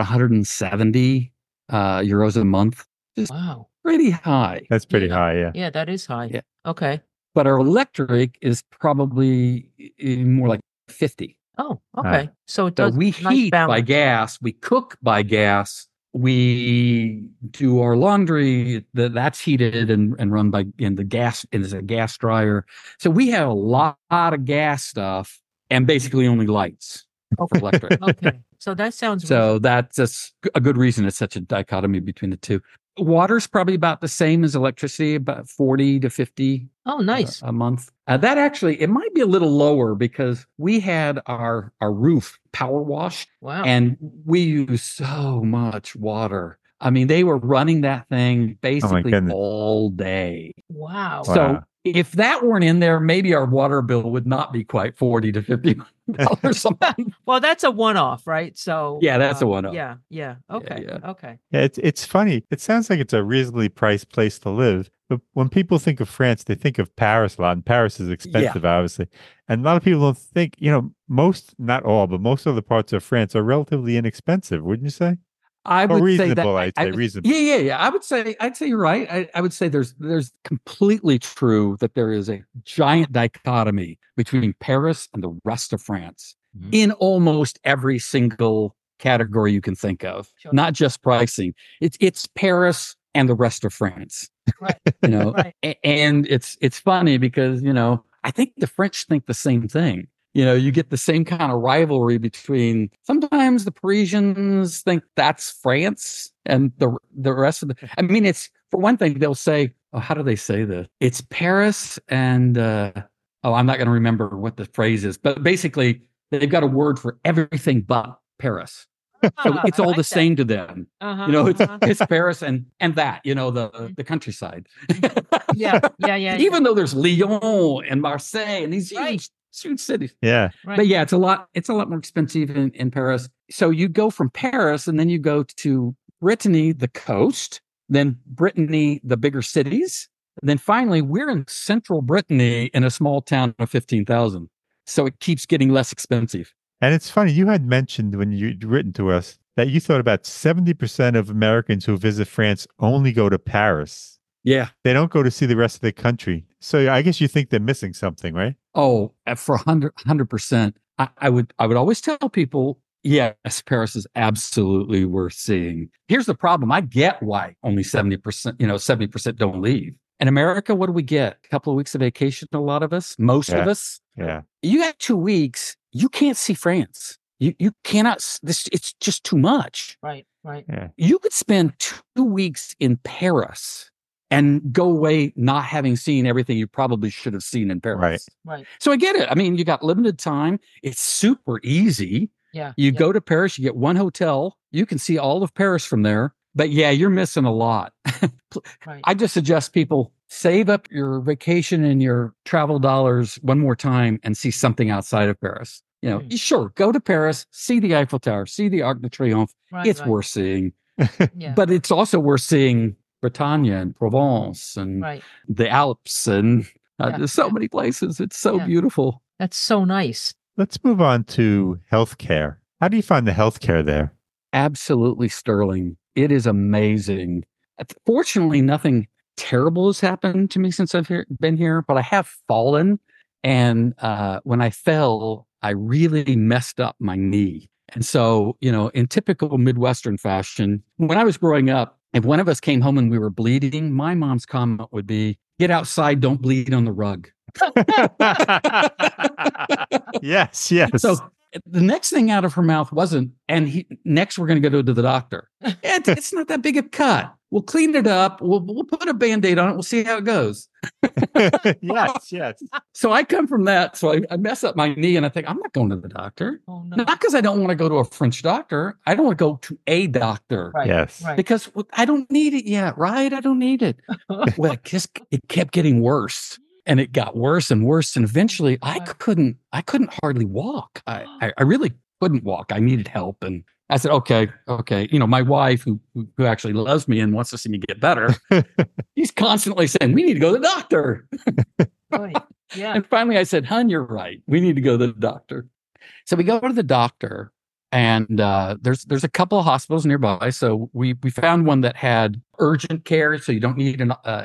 170 euros a month. Just Wow. pretty high. That's pretty Yeah. high. Yeah. Yeah, that is high. Yeah. Okay. But our electric is probably more like 50. Oh, okay. So it So does we nice heat by balance. gas, we cook by gas, we do our laundry that's heated and run by in the gas, and there's a gas dryer. So we have a lot of gas stuff and basically only lights for electric. Okay. So that sounds So that's a good reason it's such a dichotomy between the two. Water's probably about the same as electricity, about 40 to 50 Oh, nice. a month. That actually, it might be a little lower because we had our roof power washed Wow. and we use so much water. I mean, they were running that thing basically goodness. all day. Wow. So Wow. if that weren't in there, maybe our water bill would not be quite $40 to $50 a month. Well, that's a one-off, right? So Yeah, that's a one-off. Yeah. Okay. Yeah. Okay. Yeah, it's funny. It sounds like it's a reasonably priced place to live, but when people think of France, they think of Paris a lot, and Paris is expensive, obviously. And a lot of people don't think, most, not all, but most other parts of France are relatively inexpensive, wouldn't you say? I Or would say that reasonable, I'd say reasonable. Yeah. I'd say you're right. I would say there's completely true that there is a giant dichotomy between Paris and the rest of France Mhm. in almost every single category you can think of, Sure. not just pricing. It's Paris and the rest of France. Right. Right. And it's funny because I think the French think the same thing. You get the same kind of rivalry between sometimes the Parisians think that's France and the rest of I mean, it's for one thing, they'll say, oh, how do they say this? It's Paris and, I'm not going to remember what the phrase is, but basically they've got a word for everything but Paris. So it's all the same to them. It's Paris and that, the countryside. Yeah. Even though there's Lyon and Marseille and these huge cities. Yeah. Right. But yeah, it's a lot more expensive in Paris. So you go from Paris and then you go to Brittany, the coast, then Brittany, the bigger cities. And then finally, we're in central Brittany in a small town of 15,000. So it keeps getting less expensive. And it's funny, you had mentioned when you'd written to us that you thought about 70% of Americans who visit France only go to Paris. Yeah. They don't go to see the rest of the country. So I guess you think they're missing something, right? Oh, for 100%. I would always tell people, yes, Paris is absolutely worth seeing. Here's the problem. I get why only 70%, 70% don't leave. In America, what do we get? A couple of weeks of vacation, a lot of us, most of us. Yeah. You got 2 weeks, you can't see France. You cannot, it's just too much. Right. Yeah. You could spend 2 weeks in Paris and go away not having seen everything you probably should have seen in Paris. Right. So I get it. I mean, you got limited time. It's super easy. Yeah. You go to Paris, you get one hotel. You can see all of Paris from there. But yeah, you're missing a lot. Right. I just suggest people save up your vacation and your travel dollars one more time and see something outside of Paris. Sure, go to Paris, see the Eiffel Tower, see the Arc de Triomphe. Right, It's right. worth seeing. Yeah. But it's also worth seeing Bretagne and Provence and Right. the Alps and Yeah. There's so many places. It's so Yeah. beautiful. That's so nice. Let's move on to healthcare. How do you find the healthcare there? Absolutely sterling. It is amazing. Fortunately, nothing terrible has happened to me since I've been here, but I have fallen. And when I fell, I really messed up my knee. And so, in typical Midwestern fashion, when I was growing up, if one of us came home and we were bleeding, my mom's comment would be, "Get outside, don't bleed on the rug." Yes. So the next thing out of her mouth wasn't, next we're going to go to the doctor. It's not that big a cut. We'll clean it up. We'll put a Band-Aid on it. We'll see how it goes. Yes. So I come from that. So I mess up my knee and I think, I'm not going to the doctor. Oh, no. Not because I don't want to go to a French doctor. I don't want to go to a doctor. Right. Yes. Right. Because I don't need it yet, right? I don't need it. Well, it kept getting worse. And it got worse and worse. And eventually I couldn't hardly walk. I really couldn't walk. I needed help. And I said, okay. My wife, who actually loves me and wants to see me get better, he's constantly saying, we need to go to the doctor. Right. Yeah. And finally I said, hon, you're right. We need to go to the doctor. So we go to the doctor, and there's a couple of hospitals nearby. So we found one that had urgent care. So you don't need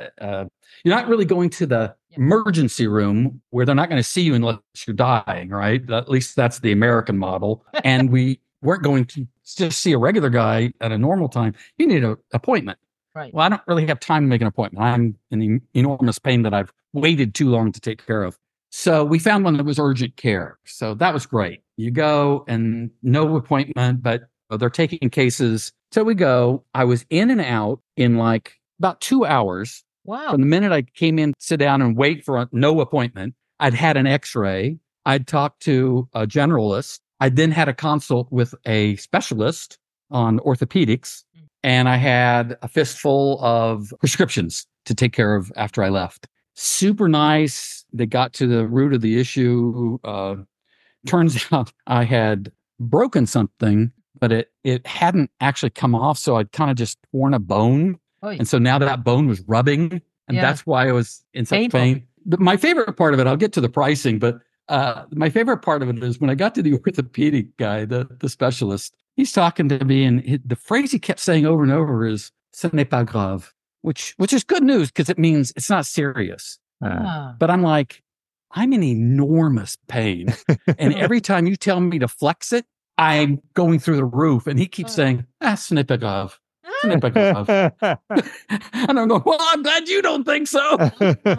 you're not really going to the emergency room where they're not going to see you unless you're dying, right? At least that's the American model. And we weren't going to just see a regular guy at a normal time. You need an appointment. Right. Well, I don't really have time to make an appointment. I'm in enormous pain that I've waited too long to take care of. So we found one that was urgent care. So that was great. You go and no appointment, but they're taking cases. So we go. I was in and out in like about 2 hours. Wow. From the minute I came in, sit down and wait for no appointment, I'd had an x-ray. I'd talked to a generalist. I then had a consult with a specialist on orthopedics. And I had a fistful of prescriptions to take care of after I left. Super nice. They got to the root of the issue. Turns out I had broken something, but it hadn't actually come off. So I'd kind of just torn a bone. Oy. And so now that bone was rubbing, and that's why I was in such Painful. pain. My favorite part of it, I'll get to the pricing, but my favorite part of it is when I got to the orthopedic guy, the specialist, he's talking to me, and the phrase he kept saying over and over is "ce n'est pas grave," which is good news because it means it's not serious. But I'm like, I'm in enormous pain. And every time you tell me to flex it, I'm going through the roof. And he keeps saying, "ce n'est pas grave. Ce n'est pas grave." And I'm going, well, I'm glad you don't think so.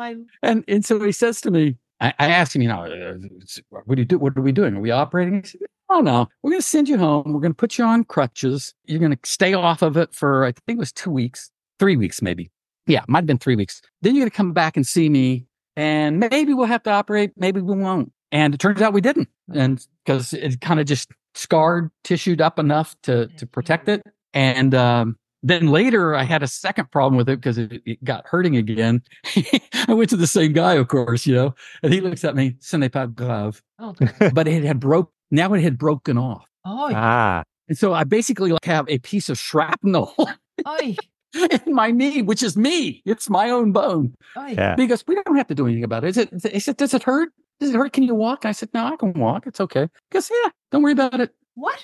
And so he says to me, I asked him, what do you do? What are we doing? Are we operating? He said, oh, no, we're going to send you home. We're going to put you on crutches. You're going to stay off of it for, I think it was 2 weeks, 3 weeks, maybe. Yeah, it might've been 3 weeks. Then you're going to come back and see me, and maybe we'll have to operate. Maybe we won't. And it turns out we didn't. And because it kind of just scarred, tissued up enough to protect it. And then later I had a second problem with it because it got hurting again. I went to the same guy, of course, and he looks at me, "Ce n'est pas grave." Oh. But it had broken off. Oh. And so I basically have a piece of shrapnel Oy. in my knee, which is me. It's my own bone. Oy. Yeah. Because we don't have to do anything about it. He said, does it hurt? Does it hurt? Can you walk? I said, no, I can walk. It's okay. He goes, yeah, don't worry about it. What?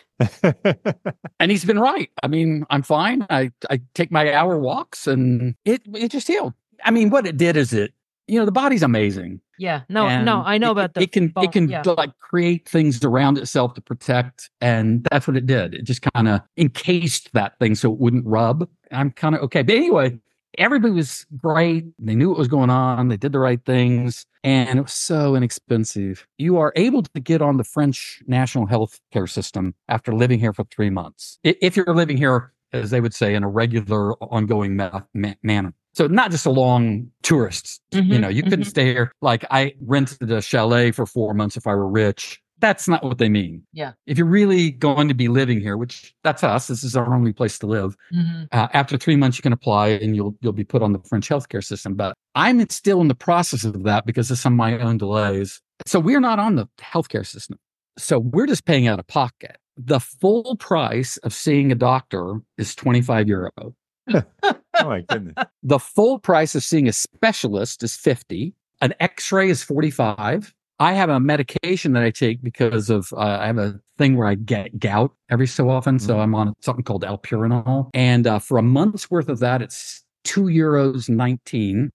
And he's been right. I mean, I'm fine. I take my hour walks and it just healed. I mean, what it did is the body's amazing. Yeah. No, I know about the it can like create things around itself to protect. And that's what it did. It just kind of encased that thing so it wouldn't rub. I'm kind of okay. But anyway, everybody was great. They knew what was going on. They did the right things. And it was so inexpensive. You are able to get on the French national health care system after living here for 3 months. If you're living here, as they would say, in a regular, ongoing manner. So not just a long tourist. You couldn't stay here. Like I rented a chalet for 4 months if I were rich. That's not what they mean. Yeah. If you're really going to be living here, which that's us, this is our only place to live. After 3 months, you can apply and you'll be put on the French healthcare system. But I'm still in the process of that because of some of my own delays. So we're not on the healthcare system. So we're just paying out of pocket. The full price of seeing a doctor is 25 euro. Oh my goodness. The full price of seeing a specialist is 50. An X-ray is 45. I have a medication that I take because of I have a thing where I get gout every so often, so I'm on something called alpurinol, and for a month's worth of that, it's €2.19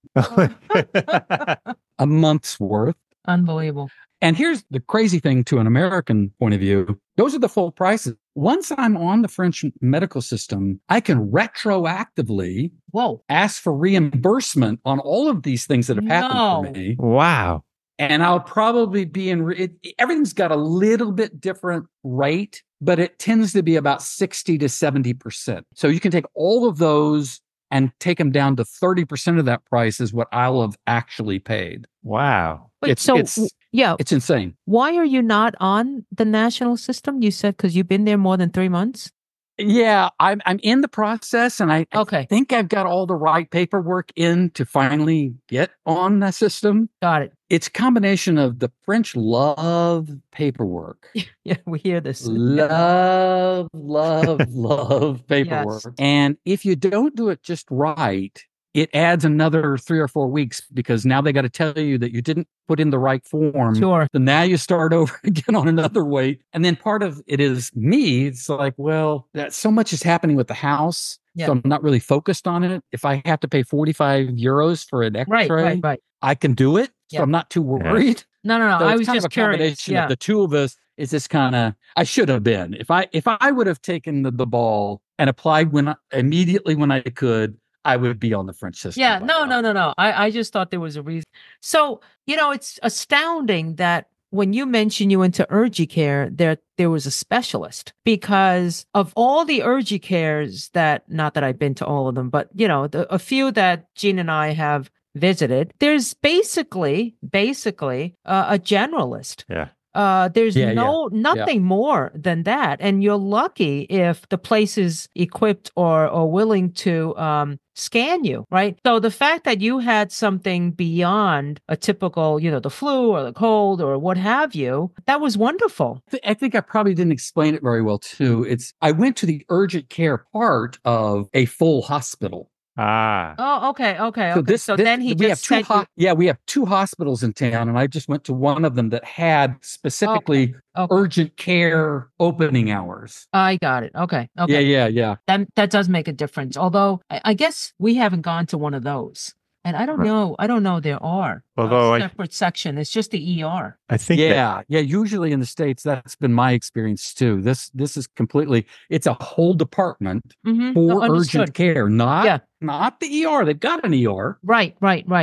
a month's worth. Unbelievable. And here's the crazy thing to an American point of view. Those are the full prices. Once I'm on the French medical system, I can retroactively ask for reimbursement on all of these things that have happened for me. Wow. And I'll probably be everything's got a little bit different rate, but it tends to be about 60 to 70%. So you can take all of those and take them down to 30% of that price is what I'll have actually paid. Wow. Wait, It's insane. Why are you not on the national system? You said because you've been there more than 3 months? Yeah, I'm in the process, and I think I've got all the right paperwork in to finally get on the system. Got it. It's a combination of the French love paperwork. Yeah, we hear this. Love paperwork. Yes. And if you don't do it just right, it adds another 3 or 4 weeks because now they got to tell you that you didn't put in the right form. Sure. So now you start over again on another wait. And then part of it is me. It's like, well, that so much is happening with the house. Yeah. So I'm not really focused on it. If I have to pay €45 for an X-ray, right. I can do it. So Yeah. I'm not too worried. No. So I it's was kind just of a curious. combination Yeah. of the two of us. Is this kind of, I should have been. If I would have taken the ball and applied immediately when I could, I would be on the French system. Yeah, no. I just thought there was a reason. So, it's astounding that when you mentioned you went to urgent care, there was a specialist because of all the urgent cares not that I've been to all of them, but a few that Gene and I have visited, there's basically a generalist. Yeah. There's nothing more than that. And you're lucky if the place is equipped or willing to scan you, right? So the fact that you had something beyond a typical, the flu or the cold or what have you, that was wonderful. I think I probably didn't explain it very well too. I went to the urgent care part of a full hospital. Ah. Oh, okay. So then he we just have sent you. we have 2 hospitals in town, and I just went to one of them that had specifically Okay. urgent care opening hours. I got it. Okay. Yeah. That does make a difference. Although I guess we haven't gone to one of those. And I don't know there are Although a separate section. It's just the ER. I think usually in the States, that's been my experience too. This is completely, it's a whole department for urgent care, not the ER. They've got an ER. Right.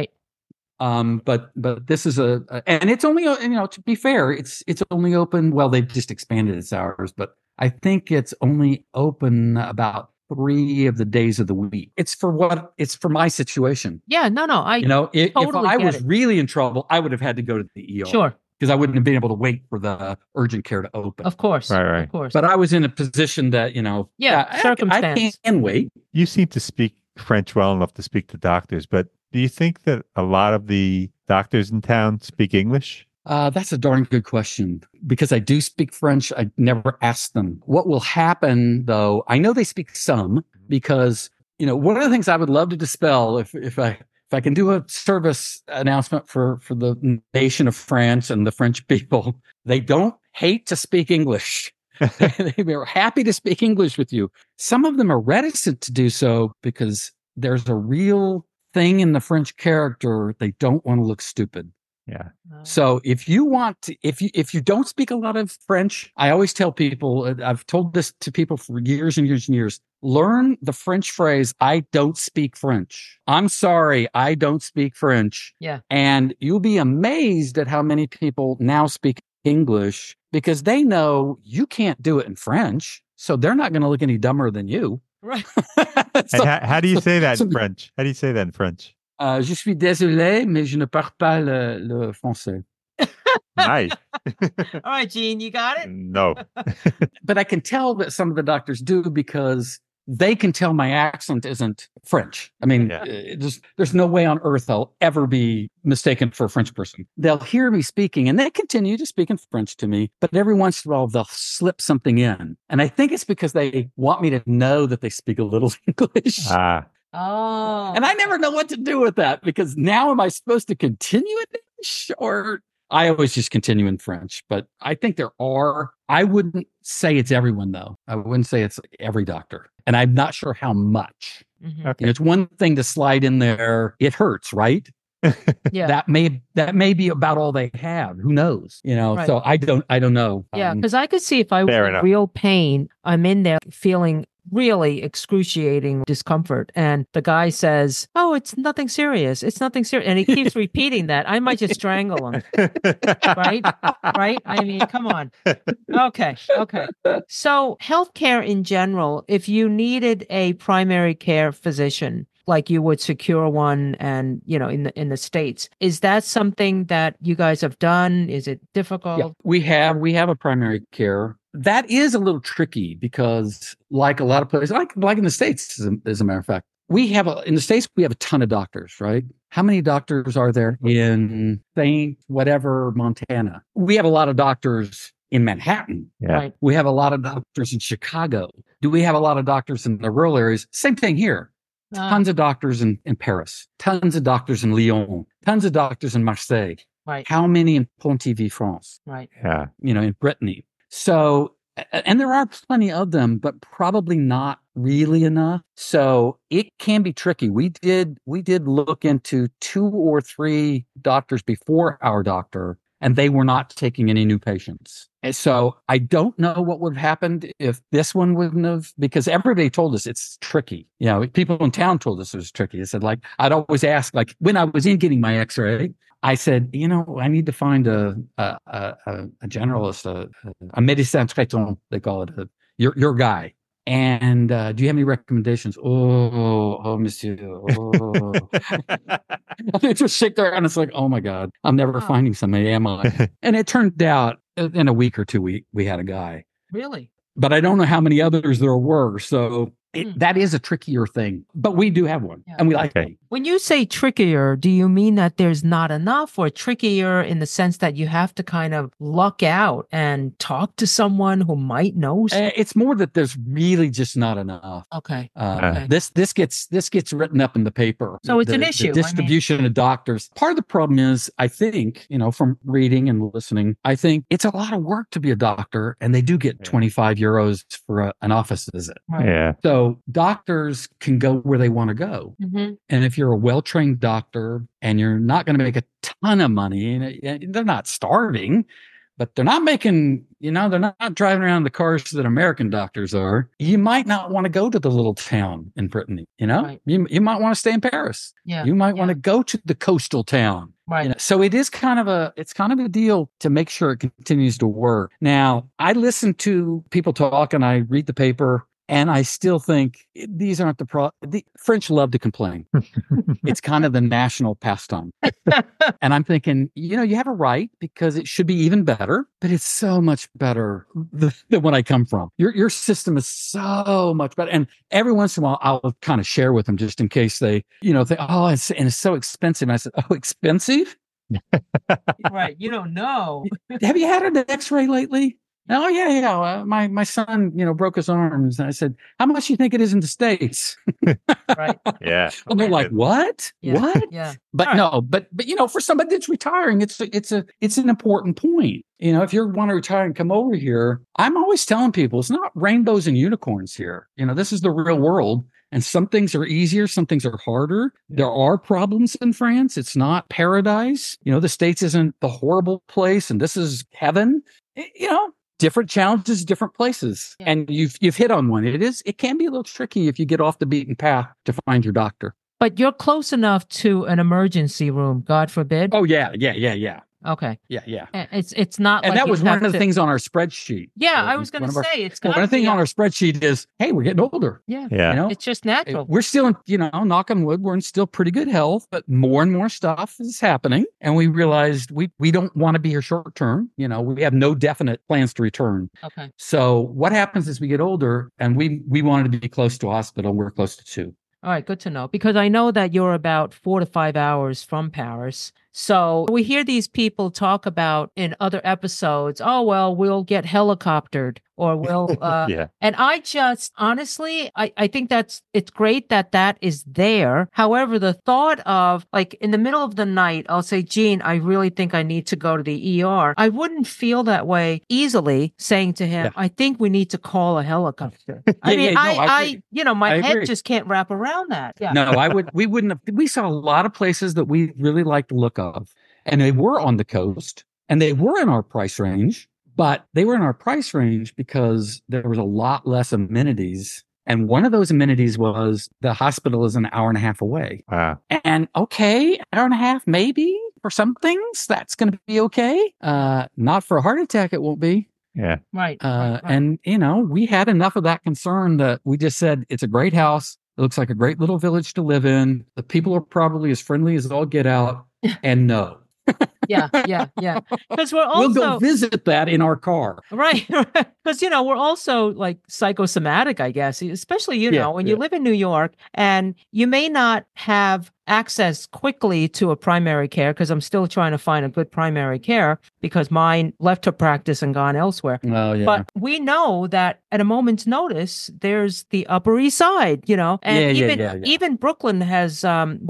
But this is and it's only, to be fair, it's only open. Well, they've just expanded its hours, but I think it's only open about 3 of the days of the week. It's for my situation. Yeah, no. If totally I get was it. really in trouble, I would have had to go to the ER. Sure. Because I wouldn't have been able to wait for the urgent care to open. Of course. Right. Of course. But I was in a position that, circumstance. I can wait. You seem to speak French well enough to speak to doctors, but do you think that a lot of the doctors in town speak English? That's a darn good question because I do speak French. I never asked them. What will happen though? I know they speak some because, one of the things I would love to dispel if I can do a service announcement for the nation of France and the French people, they don't hate to speak English. They are happy to speak English with you. Some of them are reticent to do so because there's a real thing in the French character. They don't want to look stupid. Yeah. So if you want to, if you don't speak a lot of French, I always tell people, I've told this to people for years and years and years, learn the French phrase, I don't speak French. I'm sorry, I don't speak French. Yeah. And you'll be amazed at how many people now speak English because they know you can't do it in French. So they're not going to look any dumber than you. Right. How do you say that in French? How do you say that in French? Je suis désolé, mais je ne parle pas le français. Nice. All right, Gene, you got it? No. But I can tell that some of the doctors do because they can tell my accent isn't French. I mean, there's no way on earth I'll ever be mistaken for a French person. They'll hear me speaking and they continue to speak in French to me, but every once in a while they'll slip something in. And I think it's because they want me to know that they speak a little English. Oh. And I never know what to do with that because now am I supposed to continue in English or I always just continue in French, but I think I wouldn't say it's everyone though. I wouldn't say it's every doctor. And I'm not sure how much. Mhm. Okay. You know, it's one thing to slide in there. It hurts, right? Yeah. That may be about all they have. Who knows? You know, Right. so I don't know. Yeah, because I could see if I was Fair in enough. real pain, I'm in there feeling really excruciating discomfort. And the guy says, "Oh, it's nothing serious. It's nothing serious." And he keeps repeating that. I might just strangle him. Right? Right? I mean, come on. Okay. So, healthcare in general, if you needed a primary care physician, like you would secure one and, in the States, is that something that you guys have done? Is it difficult? Yeah, we have a primary care. That is a little tricky because like a lot of places, like in the States, as a matter of fact, in the States, we have a ton of doctors, right? How many doctors are there in St. whatever, Montana? We have a lot of doctors in Manhattan. Yeah. Right. We have a lot of doctors in Chicago. Do we have a lot of doctors in the rural areas? Same thing here. Tons of doctors in Paris, tons of doctors in Lyon, tons of doctors in Marseille. Right. How many in Pontivy-France? Right. Yeah. You know, in Brittany. So, and there are plenty of them, but probably not really enough. So it can be tricky. We did look into 2 or 3 doctors before our doctor, and they were not taking any new patients. And so I don't know what would have happened if this one wouldn't have, because everybody told us it's tricky. You know, people in town told us it was tricky. They said, like, I'd always ask, like, when I was in getting my X-ray, I said, I need to find a generalist, a médecin traitant, they call it, your guy. And do you have any recommendations? Oh, monsieur. Oh. They just shake their hand. It's like, oh my God, I'm never finding somebody, am I? And it turned out in a week or two, we had a guy. Really? But I don't know how many others there were. So that is a trickier thing. But we do have one, and we like it. When you say trickier, do you mean that there's not enough, or trickier in the sense that you have to kind of luck out and talk to someone who might know? It's more that there's really just not enough. Okay. This gets written up in the paper. So it's an issue. The distribution of doctors. Part of the problem is, I think, from reading and listening, I think it's a lot of work to be a doctor, and they do get 25 euros for an office visit. Right. Yeah. So doctors can go where they want to go. Mm-hmm. And if you're a well-trained doctor and you're not going to make a ton of money, and they're not starving, but they're not making, they're not driving around the cars that American doctors are, you might not want to go to the little town in Brittany. Right. You might want to stay in Paris. Yeah. You might want to go to the coastal town. Right. So it is kind of a deal to make sure it continues to work. Now, I listen to people talk and I read the paper, and I still think these aren't the French love to complain. It's kind of the national pastime. And I'm thinking, you have a right, because it should be even better, but it's so much better than when I come from. Your system is so much better. And every once in a while, I'll kind of share with them just in case they, think, it's so expensive. And I said, oh, expensive? Right. You don't know. Have you had an X-ray lately? Oh, yeah. My son, broke his arms. And I said, how much do you think it is in the States? Right. Yeah. And they're like, what? Yeah. What? Yeah. But no, but for somebody that's retiring, it's an important point. If you want to retire and come over here, I'm always telling people it's not rainbows and unicorns here. This is the real world. And some things are easier, some things are harder. There are problems in France. It's not paradise. The States isn't the horrible place, and this is heaven. Different challenges, different places. Yeah. And you've hit on one. It can be a little tricky if you get off the beaten path to find your doctor. But you're close enough to an emergency room, God forbid. Oh, yeah. Okay. Yeah. It's not and like that was one of the things on our spreadsheet. Yeah, I was going to say, it's got one of the things on our spreadsheet is, hey, we're getting older. Yeah. It's just natural. We're still, knock on wood, we're in still pretty good health, but more and more stuff is happening. And we realized we don't want to be here short term. We have no definite plans to return. Okay. So what happens as we get older, and we wanted to be close to a hospital, we're close to 2. All right, good to know, because I know that you're about 4 to 5 hours from Paris. So we hear these people talk about in other episodes, oh, well, we'll get helicoptered. or will Yeah. and I just honestly I think it's great that is there. However, the thought of like in the middle of the night, I'll say, Gene, I really think I need to go to the ER. I wouldn't feel that way easily saying to him, Yeah. I think we need to call a helicopter. I Yeah, mean, yeah, no, I agree. my I head agree. just can't wrap around that. Yeah. No, we wouldn't have. We saw a lot of places that we really liked the look of, and they were on the coast, and they were in our price range, but they were in our price range because there was a lot less amenities. And one of those amenities was the hospital is an hour and a half away. Wow. And okay, hour and a half, maybe for some things, that's going to be okay. Not for a heart attack, it won't be. Yeah. Right. And, you know, we had enough of that concern that we just said, it's a great house. It looks like a great little village to live in. The people are probably as friendly as all get out. And no. Yeah. Because we're also We'll go visit that in our car. right. Because we're also like psychosomatic, I guess, especially when you live in New York and you may not have access quickly to a primary care, because I'm still trying to find a good primary care because mine left her practice and gone elsewhere. Oh, yeah. But we know that at a moment's notice, there's the Upper East Side, and even Brooklyn has,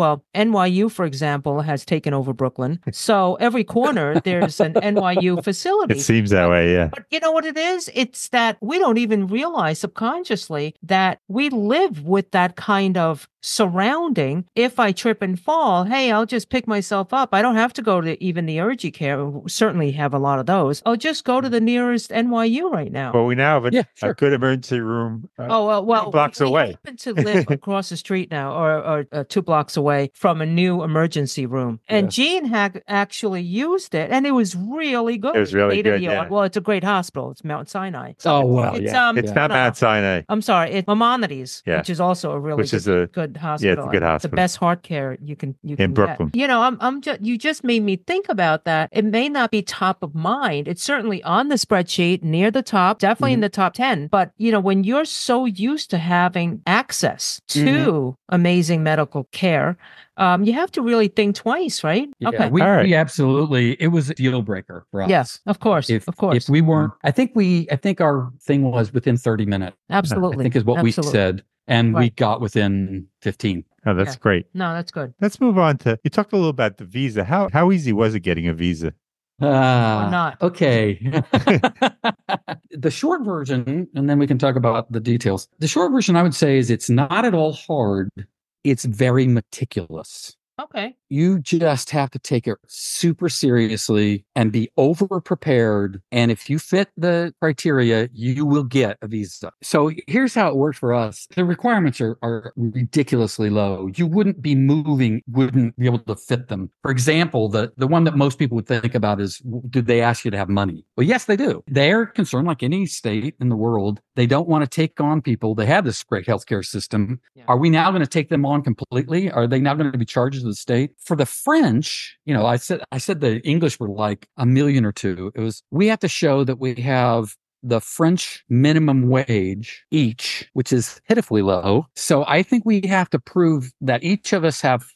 NYU, for example, has taken over Brooklyn. So every corner there's an NYU facility. It seems that way, yeah. But you know what it is? It's that we don't even realize subconsciously that we live with that kind of surrounding. If I trip and fall, hey, I'll just pick myself up. I don't have to go to even the urgent care. We certainly have a lot of those. I'll just go to the nearest NYU right now. Well, we now have sure. a good emergency room 2 blocks we away. happen to live across the street now, or 2 blocks away from a new emergency room. And Gene had actually used it, and it was really good. It was really good, yeah. Well, it's a great hospital. It's Mount Sinai. Oh, well, it's, It's not Mount Sinai. I'm sorry, it's Maimonides, which is also a really good hospital. Yeah, it's a good hospital. The best heart care you can in Brooklyn. Get. You just made me think about that. It may not be top of mind. It's certainly on the spreadsheet, near the top, definitely in the top 10. But when you're so used to having access to amazing medical care, you have to really think twice, right? Yeah, okay. We absolutely, it was a deal breaker for us. Yes, of course. Of course. If we weren't, I think our thing was within 30 minutes. Absolutely. I think is what we said. And we got within 15. Oh, that's great. No, that's good. Let's move on to, you talked a little about the visa. How easy was it getting a visa? Or not. Okay. The short version, and then we can talk about the details. The short version, I would say, is it's not at all hard. It's very meticulous. Okay. You just have to take it super seriously and be over prepared. And if you fit the criteria, you will get a visa. So here's how it works for us. The requirements are ridiculously low. You wouldn't be be able to fit them. For example, the one that most people would think about is, do they ask you to have money? Well, yes, they do. They're concerned, like any state in the world. They don't want to take on people. They have this great healthcare system. Yeah. Are we now going to take them on completely? Are they now going to be charged to the state? For the French, I said the English were like $1 million or $2 million. It was, we have to show that we have the French minimum wage each, which is pitifully low. So I think we have to prove that each of us have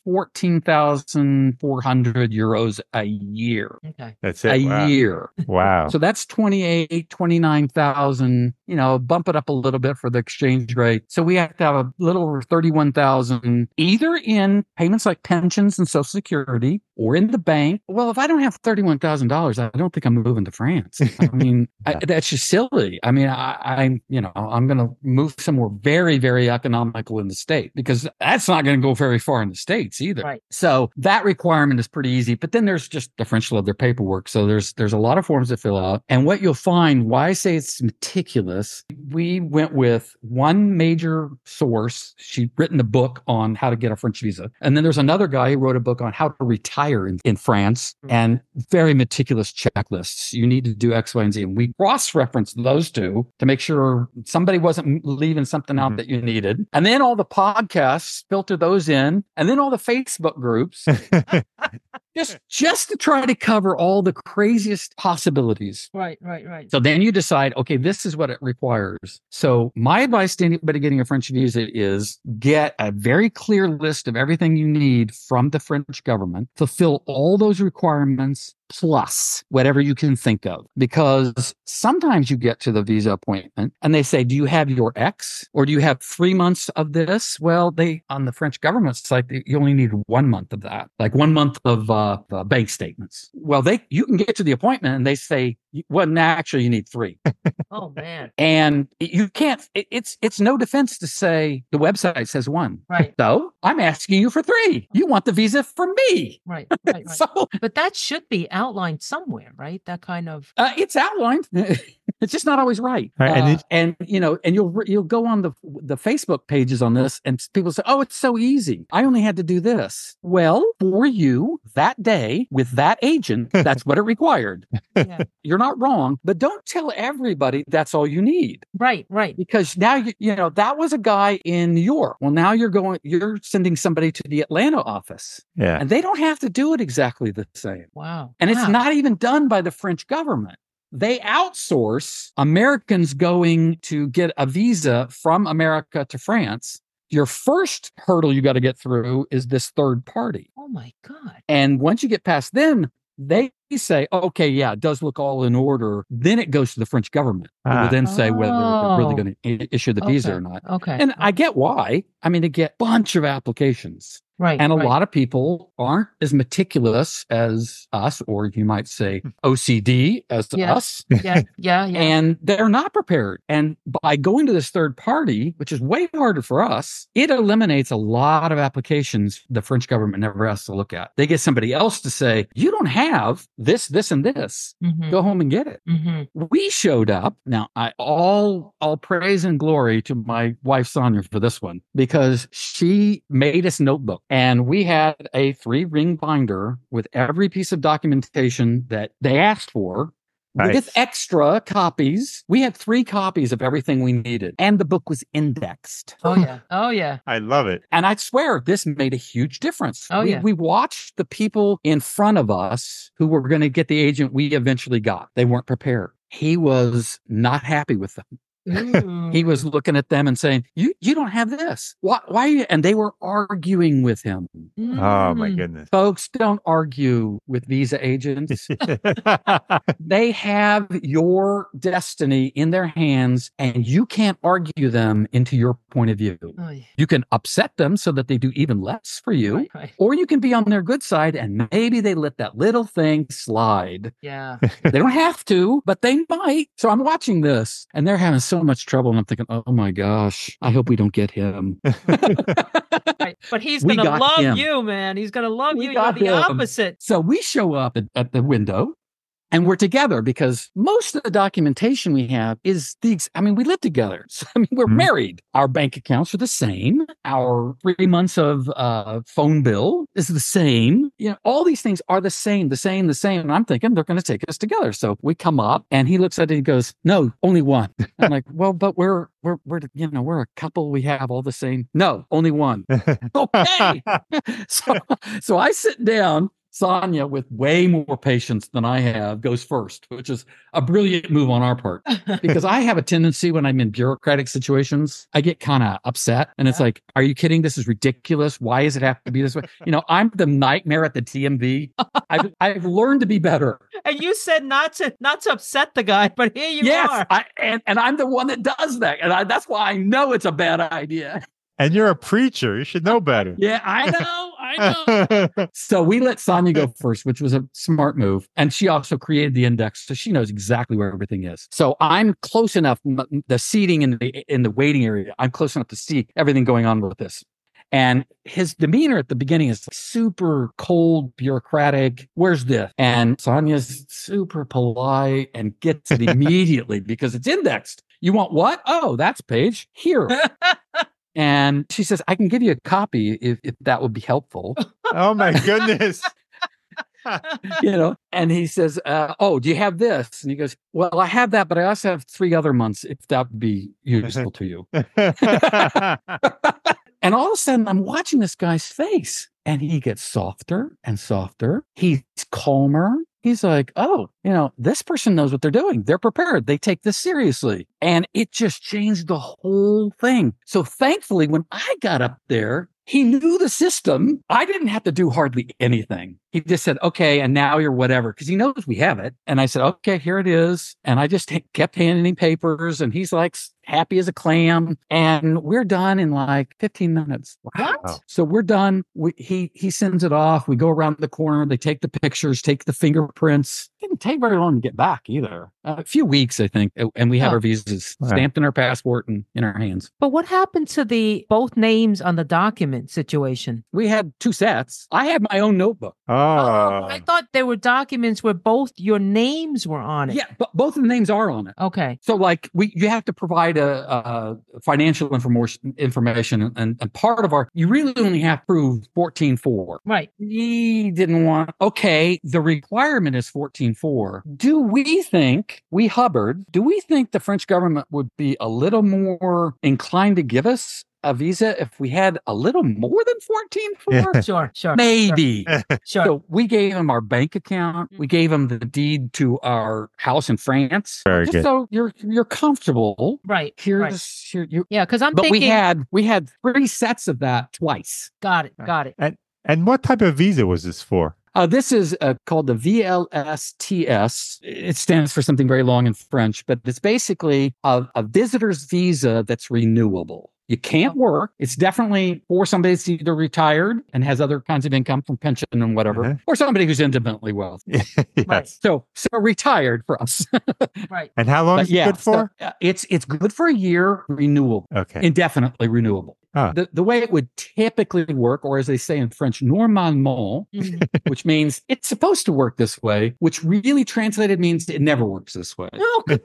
14,400 euros a year. Okay. That's it. A year. Wow. So that's 29,000, bump it up a little bit for the exchange rate. So we have to have a little over 31,000 either in payments like pensions and Social Security or in the bank. Well, if I don't have $31,000, I don't think I'm moving to France. I mean, that's just silly. I mean, I'm going to move somewhere very, very economical in the state because that's not going to go very far in the States either. Right. So that requirement is pretty easy. But then there's just the French love their paperwork. So there's a lot of forms to fill out. And what you'll find, why I say it's meticulous, we went with one major source. She'd written a book on how to get a French visa. And then there's another guy who wrote a book on how to retire in France, and very meticulous checklists. You need to do X, Y, and Z. And we cross-referenced those two to make sure somebody wasn't leaving something out that you needed. And then all the podcasts, filter those in. And then all the Facebook groups. just to try to cover all the craziest possibilities. Right. So then you decide, okay, this is what it requires. So my advice to anybody getting a French visa is get a very clear list of everything you need from the French government, fulfill all those requirements, plus whatever you can think of. Because sometimes you get to the visa appointment and they say, do you have your X or do you have 3 months of this? Well, on the French government site, you only need 1 month of that, like 1 month of bank statements. Well, you can get to the appointment and they say, well, actually you need 3. Oh man. And you can't, it's no defense to say the website says 1. Right. So I'm asking you for 3. You want the visa for me. Right. So, but that should be outlined somewhere, right? That kind of. it's outlined. It's just not always right. And you'll go on the Facebook pages on this and people say, oh, it's so easy. I only had to do this. Well, for you that day with that agent, that's what it required. Yeah. You're not wrong, but don't tell everybody that's all you need. Right. Because now, that was a guy in New York. Well, now you're sending somebody to the Atlanta office. Yeah. And they don't have to do it exactly the same. Wow. And it's not even done by the French government. They outsource Americans going to get a visa from America to France. Your first hurdle you got to get through is this third party. Oh my God. And once you get past them, they say, okay, yeah, it does look all in order. Then it goes to the French government. Who will then say whether they're really going to issue the visa or not. Okay. And I get why. I mean, they get a bunch of applications. Right. And a lot of people aren't as meticulous as us, or you might say OCD as us. Yeah. And they're not prepared. And by going to this third party, which is way harder for us, it eliminates a lot of applications the French government never has to look at. They get somebody else to say, you don't have this, and this. Mm-hmm. Go home and get it. Mm-hmm. We showed up. Now, all praise and glory to my wife, Sonia, for this one, because she made us notebook. And we had a 3-ring binder with every piece of documentation that they asked for. Nice. With extra copies. We had 3 copies of everything we needed. And the book was indexed. Oh, yeah. I love it. And I swear this made a huge difference. Yeah. We watched the people in front of us who were going to get the agent we eventually got. They weren't prepared. He was not happy with them. He was looking at them and saying, you don't have this. Why are you? And they were arguing with him. Oh my goodness. Folks, don't argue with visa agents. They have your destiny in their hands and you can't argue them into your point of view. You can upset them so that they do even less for you, or you can be on their good side and maybe they let that little thing slide. Yeah. They don't have to, but they might. So I'm watching this and they're having so much trouble. And I'm thinking, oh my gosh, I hope we don't get him. But he's going to love you, man. He's going to love you. You're the opposite. So we show up at the window and we're together because most of the documentation we have is we live together. So, we're married. Our bank accounts are the same. Our 3 months of phone bill is the same. All these things are the same. And I'm thinking they're going to take us together. So we come up and he looks at it and goes, no, only one. I'm like, well, but we're a couple. We have all the same. No, only one. Okay. So I sit down. Sonia, with way more patience than I have, goes first, which is a brilliant move on our part. Because I have a tendency when I'm in bureaucratic situations, I get kind of upset. And it's like, are you kidding? This is ridiculous. Why does it have to be this way? I'm the nightmare at the DMV. I've learned to be better. And you said not to upset the guy, but here you are. And I'm the one that does that. And that's why I know it's a bad idea. And you're a preacher. You should know better. Yeah, I know. So we let Sonia go first, which was a smart move. And she also created the index, so she knows exactly where everything is. So I'm close enough, the seating in the waiting area, I'm close enough to see everything going on with this. And his demeanor at the beginning is super cold, bureaucratic. Where's this? And Sonia's super polite and gets it immediately because it's indexed. You want what? Oh, that's page here. And she says, I can give you a copy if that would be helpful. Oh, my goodness. And he says, do you have this? And he goes, well, I have that, but I also have 3 other months if that would be useful to you. And all of a sudden, I'm watching this guy's face. And he gets softer and softer. He's calmer. He's like, oh, this person knows what they're doing. They're prepared. They take this seriously. And it just changed the whole thing. So thankfully, when I got up there, he knew the system. I didn't have to do hardly anything. He just said, okay, and now you're whatever, because he knows we have it. And I said, okay, here it is. And I just kept handing him papers, and he's like happy as a clam. And we're done in like 15 minutes. What? So we're done. He sends it off. We go around the corner. They take the pictures, take the fingerprints. It didn't take very long to get back either. A few weeks, I think. And we have our visas stamped in our passport and in our hands. But what happened to the both names on the document situation? We had 2 sets. I had my own notebook. Oh, I thought there were documents where both your names were on it. Yeah, but both of the names are on it. Okay. So like you have to provide a financial information and part of you really only have to prove 14.4. Right. He didn't want, okay, the requirement is 14.4. Do we think the French government would be a little more inclined to give us a visa if we had a little more than 14.4? Sure. Maybe. Sure. So we gave him our bank account. We gave him the deed to our house in France. Very just good. so you're comfortable. Right. Yeah, because I'm but thinking we had 3 sets of that twice. Got it. And what type of visa was this for? This is called the VLSTS. It stands for something very long in French, but it's basically a visitor's visa that's renewable. You can't work. It's definitely for somebody that's either retired and has other kinds of income from pension and whatever, or somebody who's intimately wealthy. Yes. Right. So retired for us. Right. And how long is it good for? So, it's good for a year, renewable. Okay. Indefinitely renewable. Ah. The way it would typically work, or as they say in French, normalement, which means it's supposed to work this way, which really translated means it never works this way.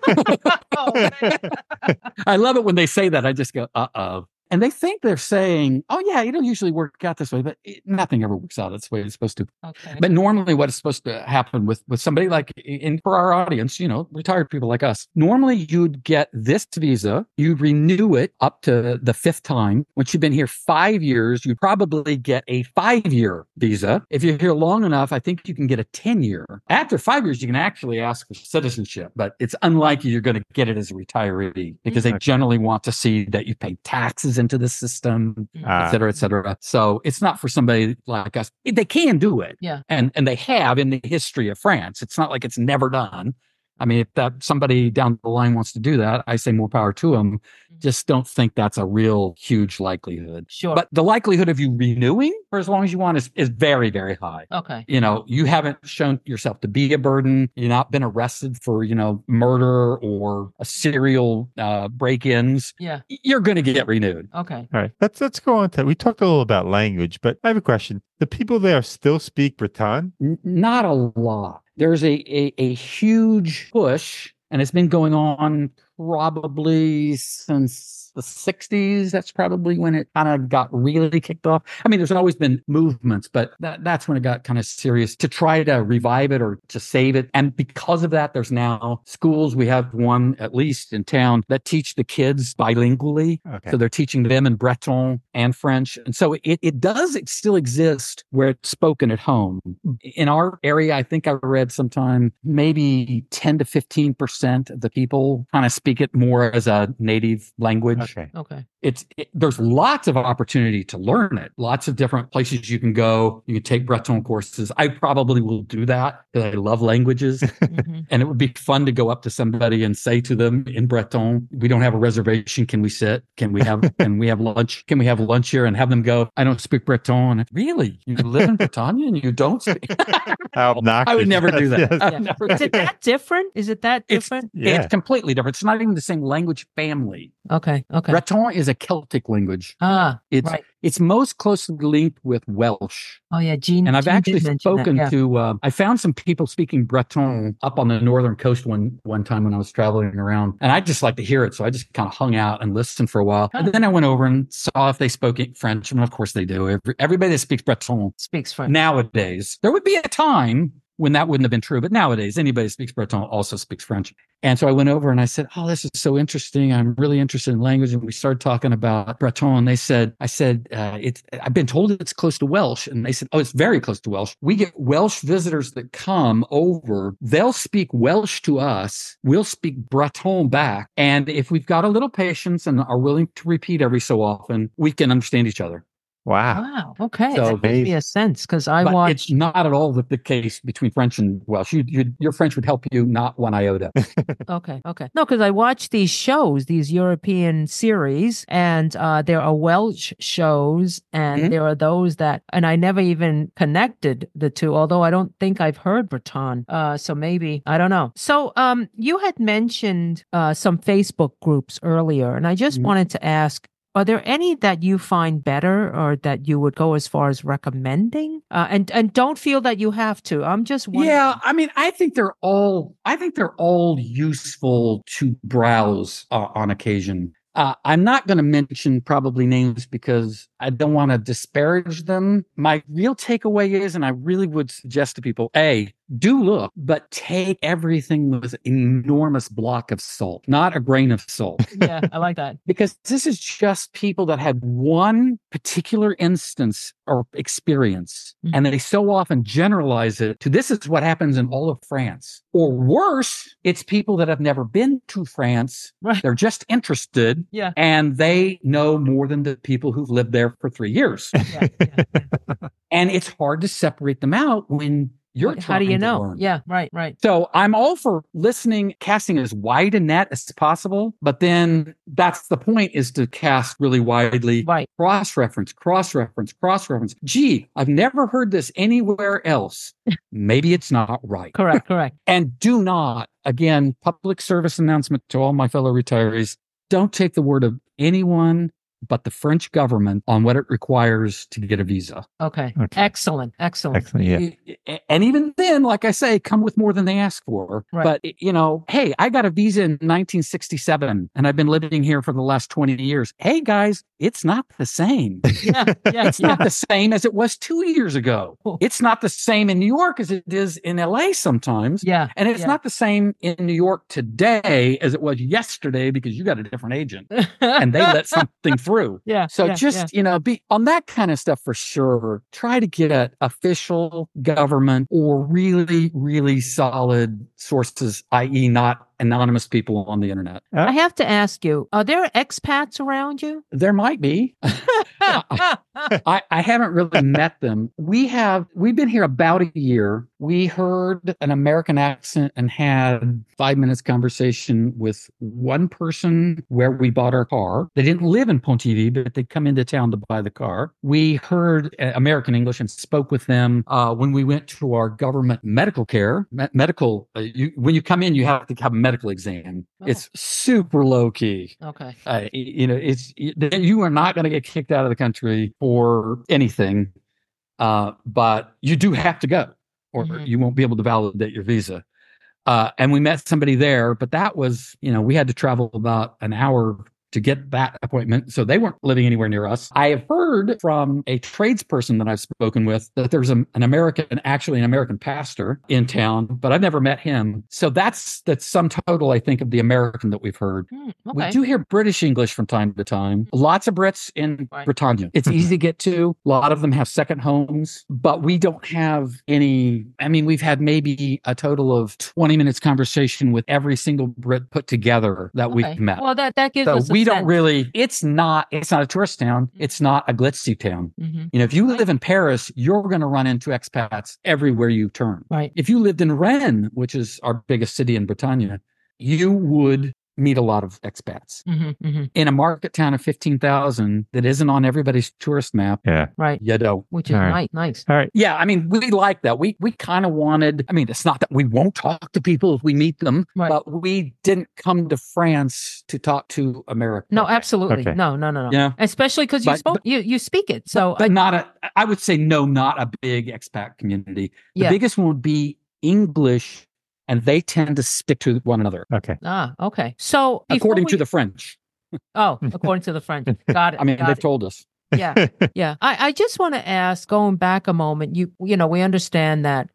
I love it when they say that. I just go, uh-oh. And they think they're saying, oh, yeah, it don't usually work out this way, but nothing ever works out this way it's supposed to. Okay. But normally what is supposed to happen with somebody like for our audience, retired people like us, normally you'd get this visa, you'd renew it up to the 5th time. Once you've been here 5 years, you'd probably get a 5-year visa. If you're here long enough, I think you can get a 10-year. After 5 years, you can actually ask for citizenship, but it's unlikely you're going to get it as a retiree because they generally want to see that you pay taxes into the system, et cetera, et cetera. So it's not for somebody like us. They can do it. Yeah. And they have in the history of France. It's not like it's never done. I mean, if that somebody down the line wants to do that, I say more power to them. Just don't think that's a real huge likelihood. Sure. But the likelihood of you renewing for as long as you want is very, very high. Okay. You haven't shown yourself to be a burden. You've not been arrested for, murder or a serial break-ins. Yeah. You're going to get renewed. Okay. All right. Let's go on to, we talked a little about language, but I have a question. The people there still speak Breton? Not a lot. There's a huge push, and it's been going on probably since the 60s. That's probably when it kind of got really kicked off. I mean, there's always been movements, but that's when it got kind of serious to try to revive it or to save it. And because of that, there's now schools. We have one, at least in town, that teach the kids bilingually. Okay. So they're teaching them in Breton and French. And so it still exist where it's spoken at home. In our area, I think I read sometime maybe 10 to 15% of the people kind of speak it more as a native language. Okay. There's lots of opportunity to learn it. Lots of different places you can go. You can take Breton courses. I probably will do that because I love languages. And it would be fun to go up to somebody and say to them in Breton, we don't have a reservation. Can we sit? Can we have lunch? Can we have lunch here? And have them go, I don't speak Breton. Really? You live in Bretagne and you don't speak? How obnoxious. I would never do that. Yes. I would never Is do it that. that different? Is it that different? It's completely different. It's not even the same language family. Okay. Breton is a Celtic language. It's most closely linked with Welsh. Oh yeah, Gene. And I've Gene actually did mention spoken that, to, I found some people speaking Breton up on the northern coast one time when I was traveling around. And I just like to hear it. So I just kind of hung out and listened for a while. And then I went over and saw if they spoke French. And of course they do. Everybody that speaks Breton speaks French nowadays. There would be a time when that wouldn't have been true. But nowadays, anybody who speaks Breton also speaks French. And so I went over and I said, oh, this is so interesting. I'm really interested in language. And we started talking about Breton. And I've been told it's close to Welsh. And they said, oh, it's very close to Welsh. We get Welsh visitors that come over. They'll speak Welsh to us. We'll speak Breton back. And if we've got a little patience and are willing to repeat every so often, we can understand each other. Wow. Wow. Okay. So that gives me a sense because But watched. it's not at all the case between French and Welsh. Your French would help you not one iota. Okay. No, because I watch these shows, these European series, and there are Welsh shows, and there are those that, and I never even connected the two, although I don't think I've heard Breton. So maybe, I don't know. So you had mentioned some Facebook groups earlier, and I just wanted to ask, are there any that you find better or that you would go as far as recommending? And don't feel that you have to. I'm just wondering. Yeah, I mean, I think they're all useful to browse on occasion. I'm not going to mention probably names because I don't want to disparage them. My real takeaway is, and I really would suggest to people, A, do look, but take everything with an enormous block of salt, not a grain of salt. Yeah, I like that. Because this is just people that had one particular instance or experience, and they so often generalize it to this is what happens in all of France. Or worse, it's people that have never been to France. Right. They're just interested, Yeah. and they know more than the people who've lived there for 3 years. Yeah. And it's hard to separate them out when you're trying How do you to know? learn. Yeah, right. So I'm all for listening, casting as wide a net as possible, but then that's the point, is to cast really widely. Right. Cross-reference. Gee, I've never heard this anywhere else. Maybe it's not right. Correct. And do not, again, public service announcement to all my fellow retirees, don't take the word of anyone but the French government on what it requires to get a visa. Okay. Excellent. Yeah. And even then, like I say, come with more than they ask for. Right. But, hey, I got a visa in 1967 and I've been living here for the last 20 years. Hey, guys, it's not the same. Yeah. It's not the same as it was 2 years ago. Cool. It's not the same in New York as it is in LA sometimes. Yeah. And it's not the same in New York today as it was yesterday because you got a different agent and they let something through. Yeah. So be on that kind of stuff for sure. Try to get at official government or really, really solid sources, i.e. not anonymous people on the internet. I have to ask you, are there expats around you? There might be. I haven't really met them. We've been here about a year. We heard an American accent and had 5 minutes conversation with one person where we bought our car. They didn't live in Pontivy, but they'd come into town to buy the car. We heard American English and spoke with them when we went to our government medical care. When you come in, you have to have a medical exam. Oh. It's super low key. Okay. You are not going to get kicked out of the country for anything, but you do have to go, or you won't be able to validate your visa. And we met somebody there, but that was, we had to travel about an hour to get that appointment. So they weren't living anywhere near us. I have heard from a tradesperson that I've spoken with that there's an American pastor in town, but I've never met him. So that's sum total, I think, of the American that we've heard. Okay. We do hear British English from time to time. Lots of Brits in Bretagne. It's easy to get to. A lot of them have second homes, but we don't have any. I mean, we've had maybe a total of 20 minutes conversation with every single Brit put together that we've met. Well, that gives us we don't really, it's not a tourist town. It's not a glitzy town. If you live in Paris, you're going to run into expats everywhere you turn. Right. If you lived in Rennes, which is our biggest city in Bretagne, you would meet a lot of expats. In a market town of 15,000 that isn't on everybody's tourist map. Yeah. Right. You don't. Which is nice. All right. Yeah. I mean, we like that. We kind of wanted, it's not that we won't talk to people if we meet them, but we didn't come to France to talk to America. No, absolutely. Okay. No. Yeah. Especially because you speak it. So but I would say not a big expat community. The biggest one would be English, and they tend to stick to one another. Okay. Okay. So according to the French. According to the French. Got it. They've told us. Yeah. I just want to ask, going back a moment, we understand that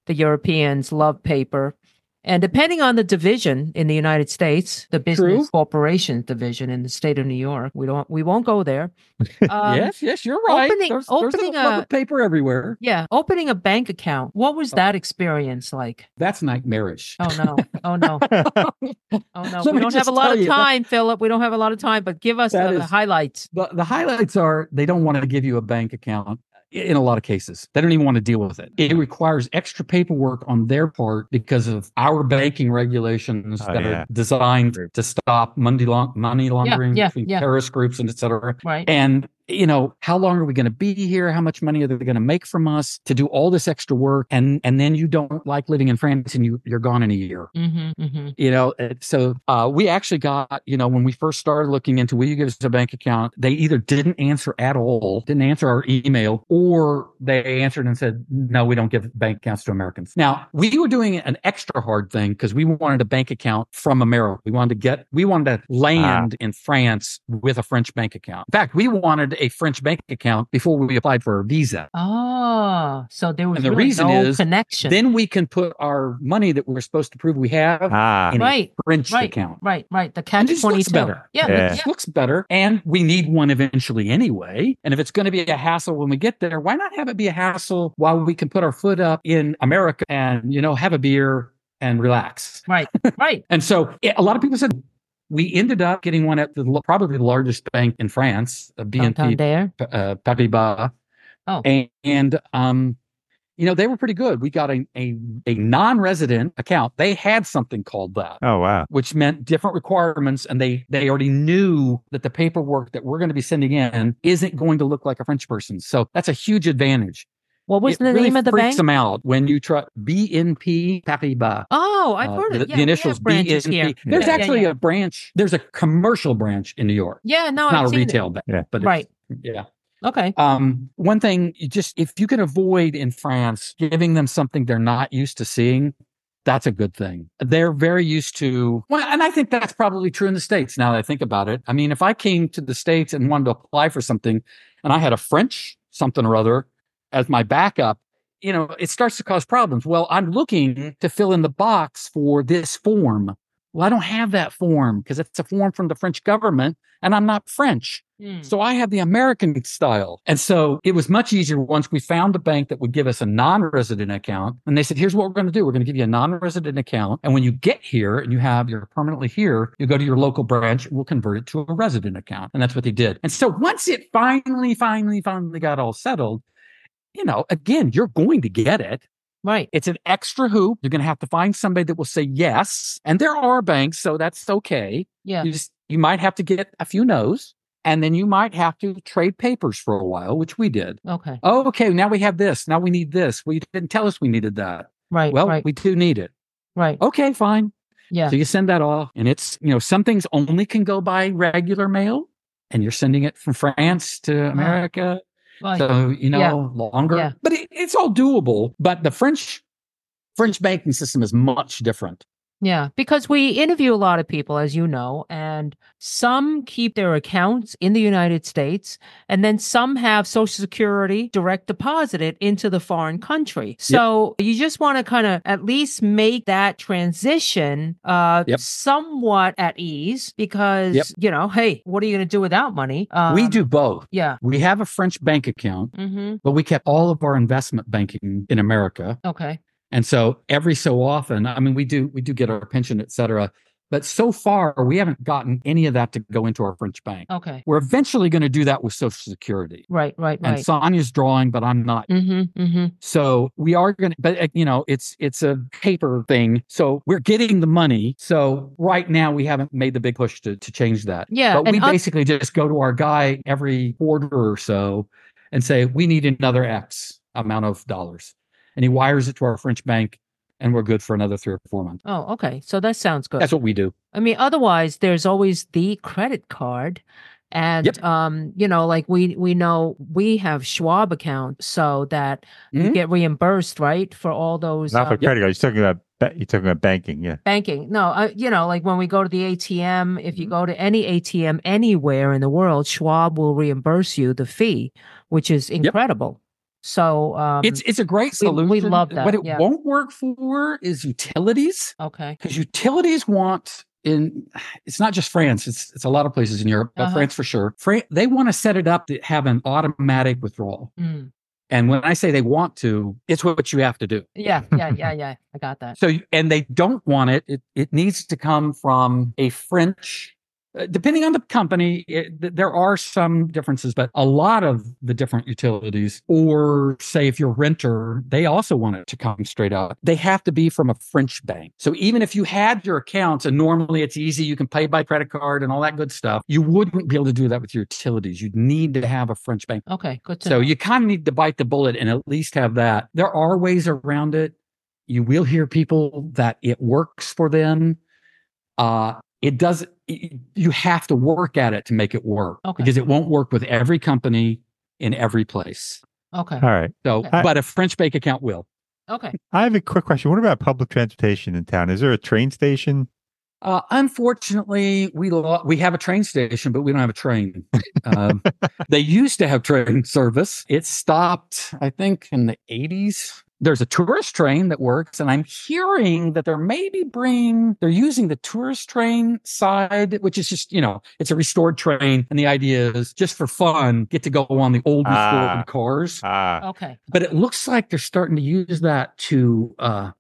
The Europeans love paper. And depending on the division in the United States, the business corporation division in the state of New York, we won't go there. Yes, you're right. There's a paper everywhere. Yeah, opening a bank account. What was that experience like? That's nightmarish. Oh no! Oh no! Oh no! We don't have a lot of time, Philip. We don't have a lot of time, but give us the highlights. The highlights are they don't want to give you a bank account. In a lot of cases, they don't even want to deal with it. It requires extra paperwork on their part because of our banking regulations that are designed to stop money laundering between terrorist groups and et cetera. Right. And how long are we going to be here? How much money are they going to make from us to do all this extra work? And then you don't like living in France and you're gone in a year. So we actually got, when we first started looking into, will you give us a bank account? They either didn't answer at all, didn't answer our email, or they answered and said, no, we don't give bank accounts to Americans. Now, we were doing an extra hard thing because we wanted a bank account from America. We wanted to land in France with a French bank account. In fact, we wanted a French bank account before we applied for a visa. Oh, so there was and the reason is connection. Then we can put our money that we're supposed to prove we have in a French account. Right. The catch-22. Looks better. Yeah. It looks better. And we need one eventually anyway. And if it's going to be a hassle when we get there, why not have it be a hassle while we can put our foot up in America and, have a beer and relax? Right. And so a lot of people said, we ended up getting one at probably the largest bank in France, BNP Paribas. Oh. And they were pretty good. We got a non-resident account. They had something called that. Oh, wow. Which meant different requirements. And they already knew that the paperwork that we're going to be sending in isn't going to look like a French person's. So that's a huge advantage. What was the name of the bank? It freaks them out when you try BNP Paribas. Oh, I've heard it. The initials BNP. Here. There's actually a branch. There's a commercial branch in New York. Yeah, no, it's not a retail bank. But right. Yeah. Okay. One thing, if you can avoid in France giving them something they're not used to seeing, that's a good thing. They're very used to, and I think that's probably true in the States now that I think about it. I mean, if I came to the States and wanted to apply for something and I had a French something or other as my backup, it starts to cause problems. Well, I'm looking to fill in the box for this form. Well, I don't have that form because it's a form from the French government and I'm not French. So I have the American style. And so it was much easier once we found a bank that would give us a non-resident account. And they said, here's what we're going to do. We're going to give you a non-resident account. And when you get here and you're permanently here, you go to your local branch, we'll convert it to a resident account. And that's what they did. And so once it finally got all settled, again, you're going to get it. Right. It's an extra hoop. You're going to have to find somebody that will say yes. And there are banks, so that's okay. Yeah. You might have to get a few no's. And then you might have to trade papers for a while, which we did. Okay. Oh, okay. Now we have this. Now we need this. Well, you didn't tell us we needed that. Right. Well, we do need it. Right. Okay, fine. Yeah. So you send that off, and it's, some things only can go by regular mail, and you're sending it from France to America. Well, so, longer. Yeah. But it's all doable. But the French banking system is much different. Yeah, because we interview a lot of people, as you know, and some keep their accounts in the United States, and then some have Social Security direct deposited into the foreign country. So you just want to kind of at least make that transition somewhat at ease because, hey, what are you going to do without money? We do both. Yeah. We have a French bank account, but we kept all of our investment banking in America. Okay. And so every so often, I mean, we do get our pension, et cetera. But so far, we haven't gotten any of that to go into our French bank. Okay. We're eventually going to do that with Social Security. Right. And Sonia's drawing, but I'm not. So we are going to, but it's a paper thing. So we're getting the money. So right now we haven't made the big push to change that. Yeah. But we basically just go to our guy every quarter or so and say, we need another X amount of dollars. And he wires it to our French bank, and we're good for another 3 or 4 months. Oh, okay. So that sounds good. That's what we do. I mean, otherwise, there's always the credit card. And, like we know we have Schwab account so that you get reimbursed, right? For all those. Not for credit card. You're talking about banking. Yeah. Banking. No, like when we go to the ATM, if you go to any ATM anywhere in the world, Schwab will reimburse you the fee, which is incredible. So It's a great solution. we love that. What it won't work for is utilities. Okay. Because utilities want it's not just France, it's a lot of places in Europe, but France for sure. They want to set it up to have an automatic withdrawal. And when I say they want to, it's what you have to do. Yeah. I got that. So, and they don't want it needs to come from a French, depending on the company, there are some differences, but a lot of the different utilities, or say if you're a renter, they also want it to come straight out. They have to be from a French bank. So even if you had your accounts, and normally it's easy, you can pay by credit card and all that good stuff, you wouldn't be able to do that with your utilities. You'd need to have a French bank. Okay, good to know. So you kind of need to bite the bullet and at least have that. There are ways around it. You will hear people that it works for them. It does. You have to work at it to make it work, because it won't work with every company in every place. Okay. All right. So, but a French bank account will. Okay. I have a quick question. What about public transportation in town? Is there a train station? Unfortunately, we have a train station, but we don't have a train. They used to have train service. It stopped, I think, in the 80s. There's a tourist train that works, and I'm hearing that they're using the tourist train side, which is just, it's a restored train. And the idea is just for fun, get to go on the old restored cars. Okay. But it looks like they're starting to use that to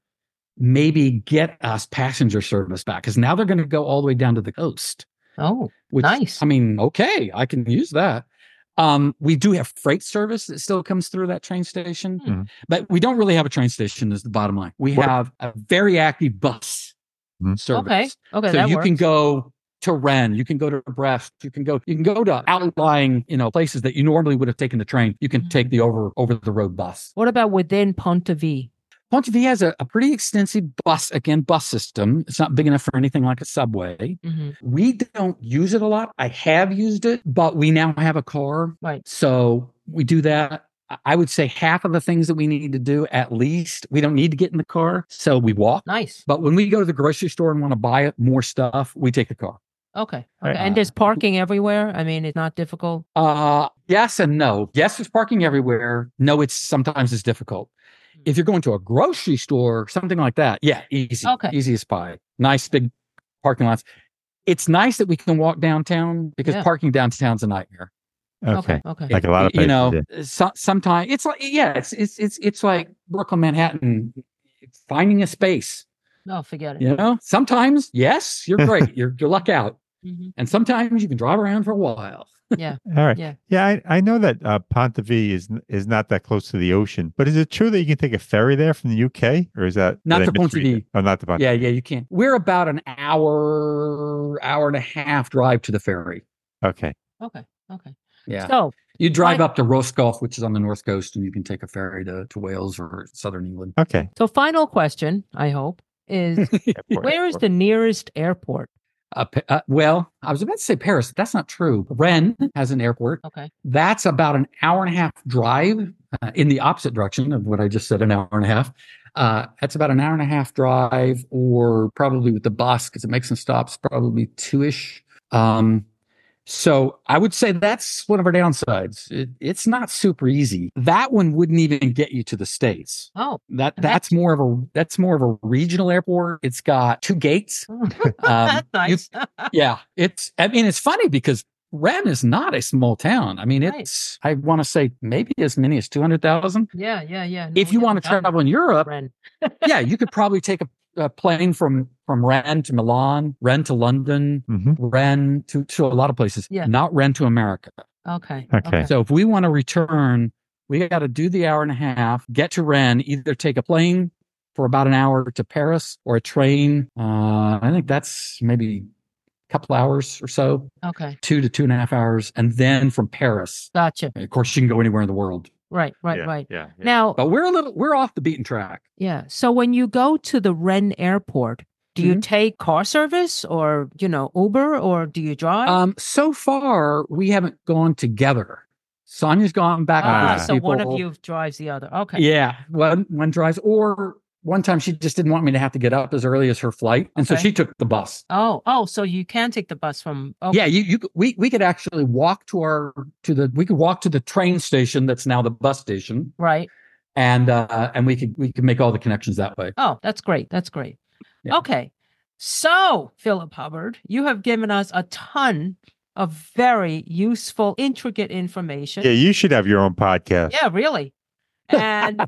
maybe get us passenger service back, because now they're going to go all the way down to the coast. Oh, which, nice. I mean, okay, I can use that. We do have freight service that still comes through that train station, but we don't really have a train station is the bottom line. We have a very active bus service. Okay. So you can go to Rennes, you can go to Brest, you can go to outlying, places that you normally would have taken the train. You can take the over the road bus. What about within Pontivy? Pontivy has a pretty extensive bus system. It's not big enough for anything like a subway. We don't use it a lot. I have used it, but we now have a car. Right. So we do that. I would say half of the things that we need to do, at least, we don't need to get in the car. So we walk. Nice. But when we go to the grocery store and want to buy more stuff, we take a car. Okay. And there's parking everywhere? I mean, it's not difficult? Yes and no. Yes, there's parking everywhere. No, sometimes it's difficult. If you're going to a grocery store, something like that, yeah, easy. Okay. Easy as pie. Nice big parking lots. It's nice that we can walk downtown, because parking downtown's a nightmare. Okay. Like a lot of places. Sometimes it's like, it's like Brooklyn, Manhattan, finding a space. No, forget it. Sometimes, yes, you're great. You're luck out. And sometimes you can drive around for a while. Yeah. All right. Yeah. I know that Pontivy is not that close to the ocean, but is it true that you can take a ferry there from the UK, or is that not to Pontivy? Oh, not to Pontivy. Yeah, you can. We're about an hour and a half drive to the ferry. Okay. Yeah. So you drive up to Roscoff, which is on the north coast, and you can take a ferry to Wales or southern England. Okay. So final question, I hope, is where is the nearest airport? Well, I was about to say Paris. That's not true. Rennes has an airport. Okay. That's about an hour and a half drive in the opposite direction of what I just said, an hour and a half. That's about an hour and a half drive, or probably with the bus, because it makes some stops, probably 2-ish. So I would say that's one of our downsides. It's not super easy. That one wouldn't even get you to the States. Oh, that's more of a regional airport. It's got 2 gates. That's nice. It's funny because Rennes is not a small town. I mean, it's, I want to say maybe as many as 200,000. Yeah. No, if you want to travel in Europe, you could probably take a plane from Rennes to Milan, Rennes to London, Rennes to a lot of places. Yeah. Not Rennes to America. Okay. So if we want to return, we got to do the hour and a half, get to Rennes, either take a plane for about an hour to Paris, or a train. I think that's maybe a couple hours or so. Okay. 2 to 2.5 hours. And then from Paris. Gotcha. Of course, you can go anywhere in the world. Right. Yeah. Now, but we're off the beaten track. Yeah. So when you go to the Rennes airport, do you take car service or, Uber, or do you drive? So far we haven't gone together. Sonia's gone back. So one of you drives the other. Okay. Yeah. One drives, or one time she just didn't want me to have to get up as early as her flight. And so Okay. she took the bus. Oh, so you can take the bus from, oh, Yeah, we could actually walk we could walk to the train station that's now the bus station, right. and we could make all the connections that way. Oh, that's great. That's great. Yeah. Okay. So, Philip Hubbard, you have given us a ton of very useful, intricate information. Yeah, you should have your own podcast. Yeah, really. And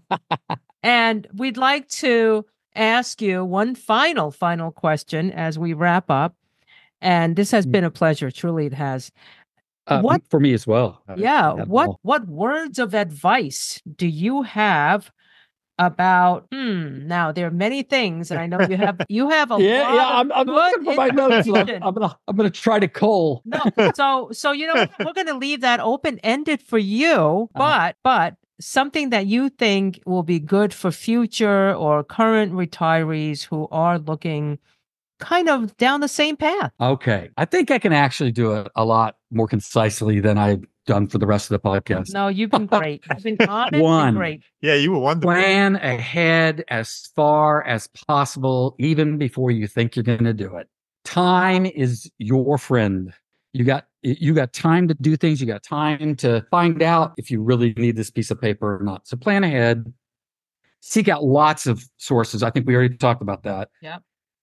and we'd like to ask you one final question as we wrap up. And this has been a pleasure. Truly, it has. What for me as well? Yeah. What words of advice do you have about? Now there are many things, and I know you have a lot. I'm looking for my notes. information. I'm gonna try to cull. No, so you know we're going to leave that open ended for you, but something that you think will be good for future or current retirees who are looking kind of down the same path. Okay, I think I can actually do it a lot more concisely than I've done for the rest of the podcast. No, you've been great. You've been honest and great. Yeah, you were wonderful. Plan ahead as far as possible, even before you think you're going to do it. Time is your friend. You got time to do things. You got time to find out if you really need this piece of paper or not. So plan ahead. Seek out lots of sources. I think we already talked about that. Yep.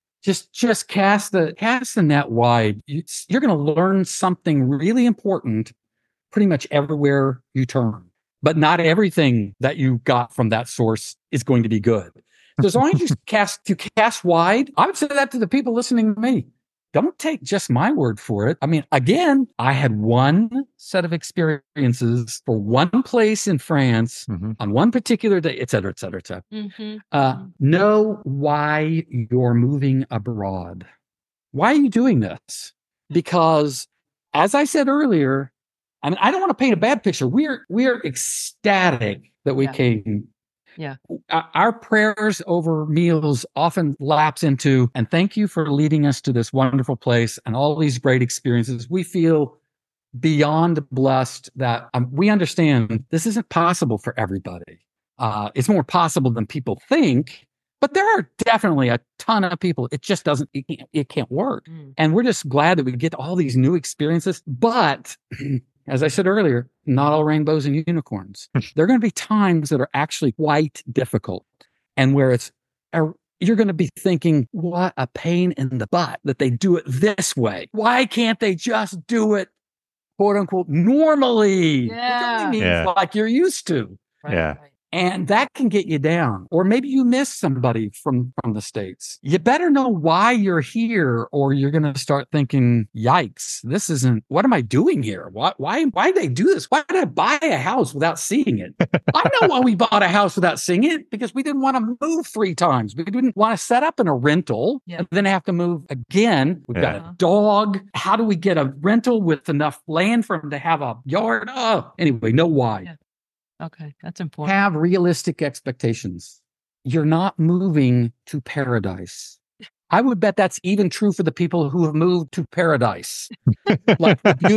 Just cast the net wide. You're going to learn something really important pretty much everywhere you turn. But not everything that you got from that source is going to be good. So as long as you cast wide, I would say that to the people listening to me. Don't take just my word for it. I mean, again, I had one set of experiences for one place in France on one particular day, et cetera, et cetera, et cetera. Know why you're moving abroad. Why are you doing this? Because, as I said earlier, I mean, I don't want to paint a bad picture. We're ecstatic that we came. Yeah. Our prayers over meals often lapse into, and thank you for leading us to this wonderful place and all these great experiences. We feel beyond blessed that we understand this isn't possible for everybody. It's more possible than people think, but there are definitely a ton of people. It just doesn't, it can't work. And we're just glad that we get all these new experiences. But as I said earlier, not all rainbows and unicorns. There are going to be times that are actually quite difficult and where you're going to be thinking, what a pain in the butt that they do it this way. Why can't they just do it, quote unquote, normally? Yeah. It only means like you're used to. Right, Yeah. right. And that can get you down. Or maybe you miss somebody from the States. You better know why you're here, or you're going to start thinking, yikes, what am I doing here? Why did they do this? Why did I buy a house without seeing it? I know why we bought a house without seeing it, because we didn't want to move 3 times. We didn't want to set up in a rental and then have to move again. We've got a dog. How do we get a rental with enough land for him to have a yard? Anyway, know why. Yeah. Okay, that's important. Have realistic expectations. You're not moving to paradise. I would bet that's even true for the people who have moved to paradise. like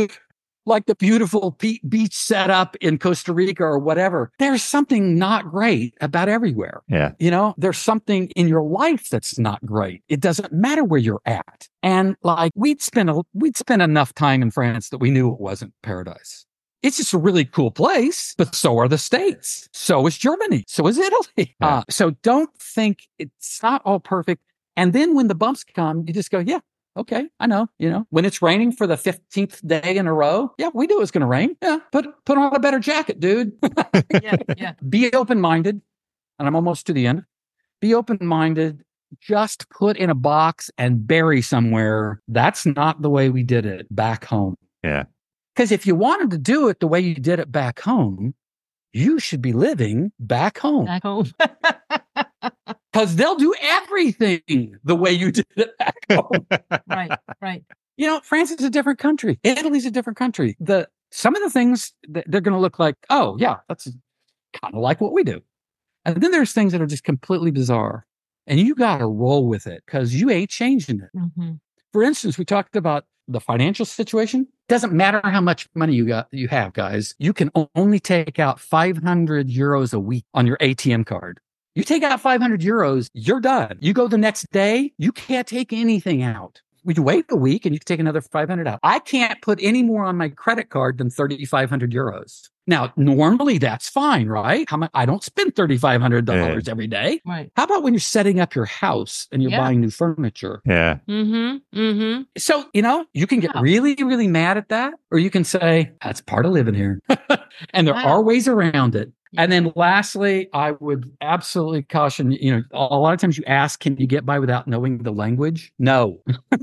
the beautiful beach setup in Costa Rica or whatever. There's something not great about everywhere. Yeah. You know, there's something in your life that's not great. It doesn't matter where you're at. And like we'd spent enough time in France that we knew it wasn't paradise. It's just a really cool place, but so are the States. So is Germany. So is Italy. Yeah. So don't think it's not all perfect. And then when the bumps come, you just go, yeah, okay, I know. You know, when it's raining for the 15th day in a row, yeah, we knew it was going to rain. Yeah, put on a better jacket, dude. Yeah. Be open-minded. And I'm almost to the end. Be open-minded. Just put in a box and bury somewhere. That's not the way we did it back home. Yeah. Because if you wanted to do it the way you did it back home, you should be living back home. Back home. Because they'll do everything the way you did it back home. Right. You know, France is a different country. Italy's a different country. Some of the things that they're going to look like, oh, yeah, that's kind of like what we do. And then there's things that are just completely bizarre. And you got to roll with it because you ain't changing it. Mm-hmm. For instance, we talked about the financial situation. Doesn't matter how much money you have, guys. You can only take out 500 euros a week on your ATM card. You take out 500 euros, you're done. You go the next day, you can't take anything out. You wait a week and you can take another 500 out. I can't put any more on my credit card than 3,500 euros. Now, normally that's fine, right? I don't spend $3,500 every day. Right. How about when you're setting up your house and you're buying new furniture? Yeah. So, you can get really, really mad at that, or you can say, that's part of living here. And there are ways around it. And then lastly, I would absolutely caution, a lot of times you ask, can you get by without knowing the language? No.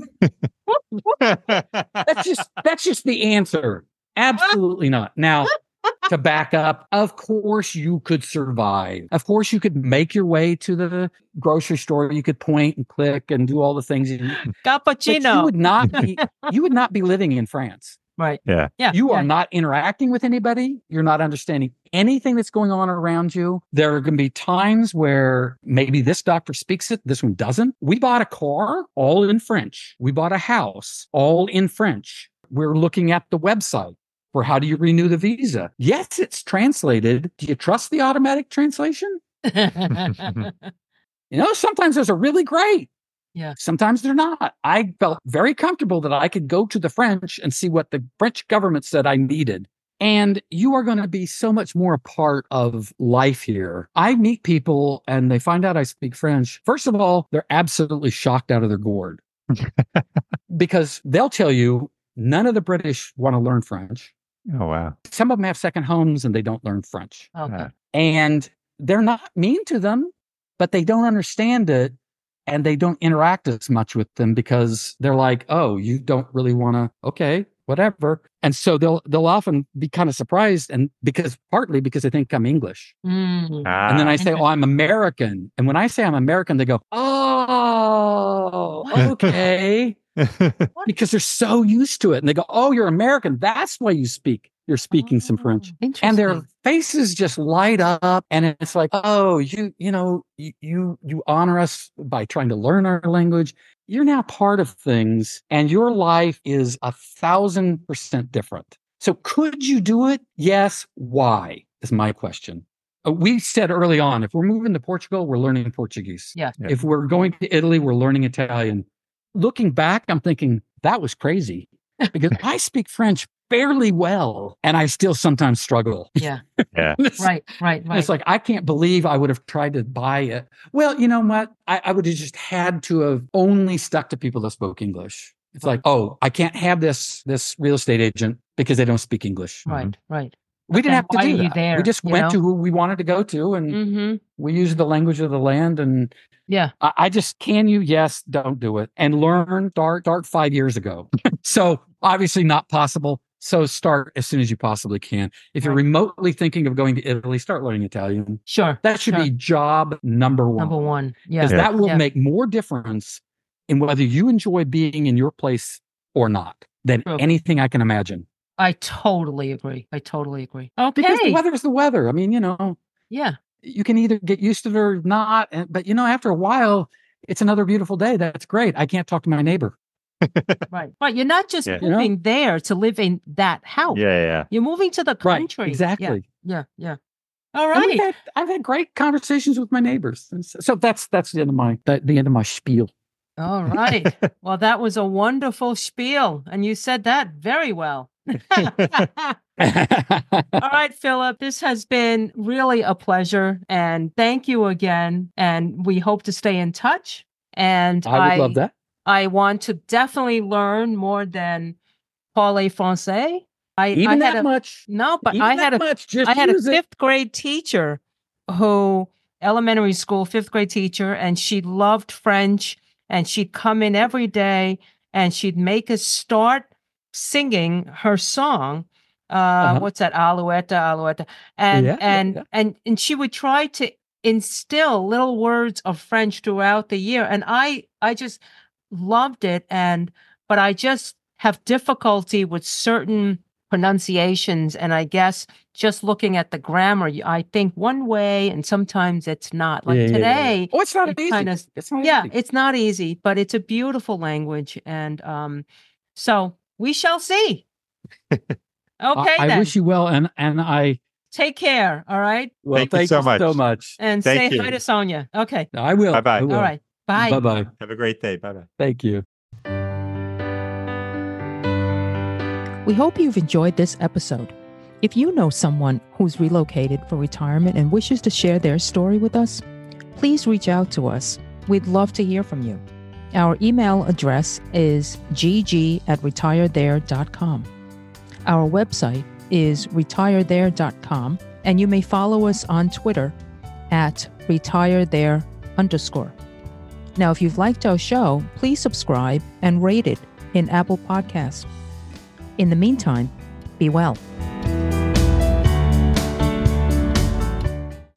That's just the answer. Absolutely not. Now, to back up, of course you could survive. Of course you could make your way to the grocery store. You could point and click and do all the things. Cappuccino. You would not be living in France. Right. Yeah. You are not interacting with anybody. You're not understanding anything that's going on around you. There are going to be times where maybe this doctor speaks it, this one doesn't. We bought a car all in French. We bought a house all in French. We're looking at the website for how do you renew the visa. Yes, it's translated. Do you trust the automatic translation? Sometimes those are really great. Yeah. Sometimes they're not. I felt very comfortable that I could go to the French and see what the French government said I needed. And you are going to be so much more a part of life here. I meet people and they find out I speak French. First of all, they're absolutely shocked out of their gourd because they'll tell you none of the British want to learn French. Oh, wow. Some of them have second homes and they don't learn French. Okay. And they're not mean to them, but they don't understand it. And they don't interact as much with them because they're like, oh, you don't really want to, okay, whatever. And so they'll often be kind of surprised partly because they think I'm English. And then I say, oh, I'm American. And when I say I'm American, they go, oh, okay. Because they're so used to it. And they go, oh, you're American. That's why you're speaking some French. And their faces just light up. And it's like, oh, you honor us by trying to learn our language. You're now part of things and your life is 1,000% different. So could you do it? Yes. Why is my question. We said early on, if we're moving to Portugal, we're learning Portuguese. Yeah. If we're going to Italy, we're learning Italian. Looking back, I'm thinking that was crazy because I speak French fairly well and I still sometimes struggle. Yeah. Yeah. Right. It's like, I can't believe I would have tried to buy it. Well, you know what? I would have just had to have only stuck to people that spoke English. It's like, oh, I can't have this real estate agent because they don't speak English. Right. We didn't have to do that. There, we just went to who we wanted to go to and we used the language of the land. And I just, can you? Yes, don't do it. And learn, start 5 years ago. So obviously not possible. So start as soon as you possibly can. If you're remotely thinking of going to Italy, start learning Italian. Sure. That should be job number one. Number one. Yeah. Because that will make more difference in whether you enjoy being in your place or not than anything I can imagine. I totally agree. Okay. Because the weather is the weather. I mean, Yeah. you can either get used to it or not. But, after a while, it's another beautiful day. That's great. I can't talk to my neighbor. Right. You're not just moving there to live in that house. Yeah. You're moving to the country. Right. Exactly. Yeah. All right. I've had great conversations with my neighbors. So that's the end of my spiel. All right. Well, that was a wonderful spiel. And you said that very well. All right, Philip, this has been really a pleasure. And thank you again. And we hope to stay in touch. And I would love that. I want to definitely learn more than parler français. I had that much. No, but I had a fifth grade teacher elementary school fifth grade teacher, and she loved French, and she'd come in every day and she'd make us start singing her song. What's that? Alouette. And she would try to instill little words of French throughout the year. And I just loved it. But I just have difficulty with certain pronunciations. And I guess just looking at the grammar, I think one way and sometimes it's not. Like today. Oh, it's not easy. It's not easy, but it's a beautiful language. And so we shall see. Okay, I wish you well. And I Take care. All right. Well, Thank you thank so you much. so much. And Thank say you. hi to Sonia. Okay. I will. Bye-bye. I will. All right. Bye. Bye-bye. Have a great day. Bye-bye. Thank you. We hope you've enjoyed this episode. If you know someone who's relocated for retirement and wishes to share their story with us, please reach out to us. We'd love to hear from you. Our email address is gg@retirethere.com. Our website is retirethere.com, and you may follow us on Twitter @retirethere_. Now, if you've liked our show, please subscribe and rate it in Apple Podcasts. In the meantime, be well.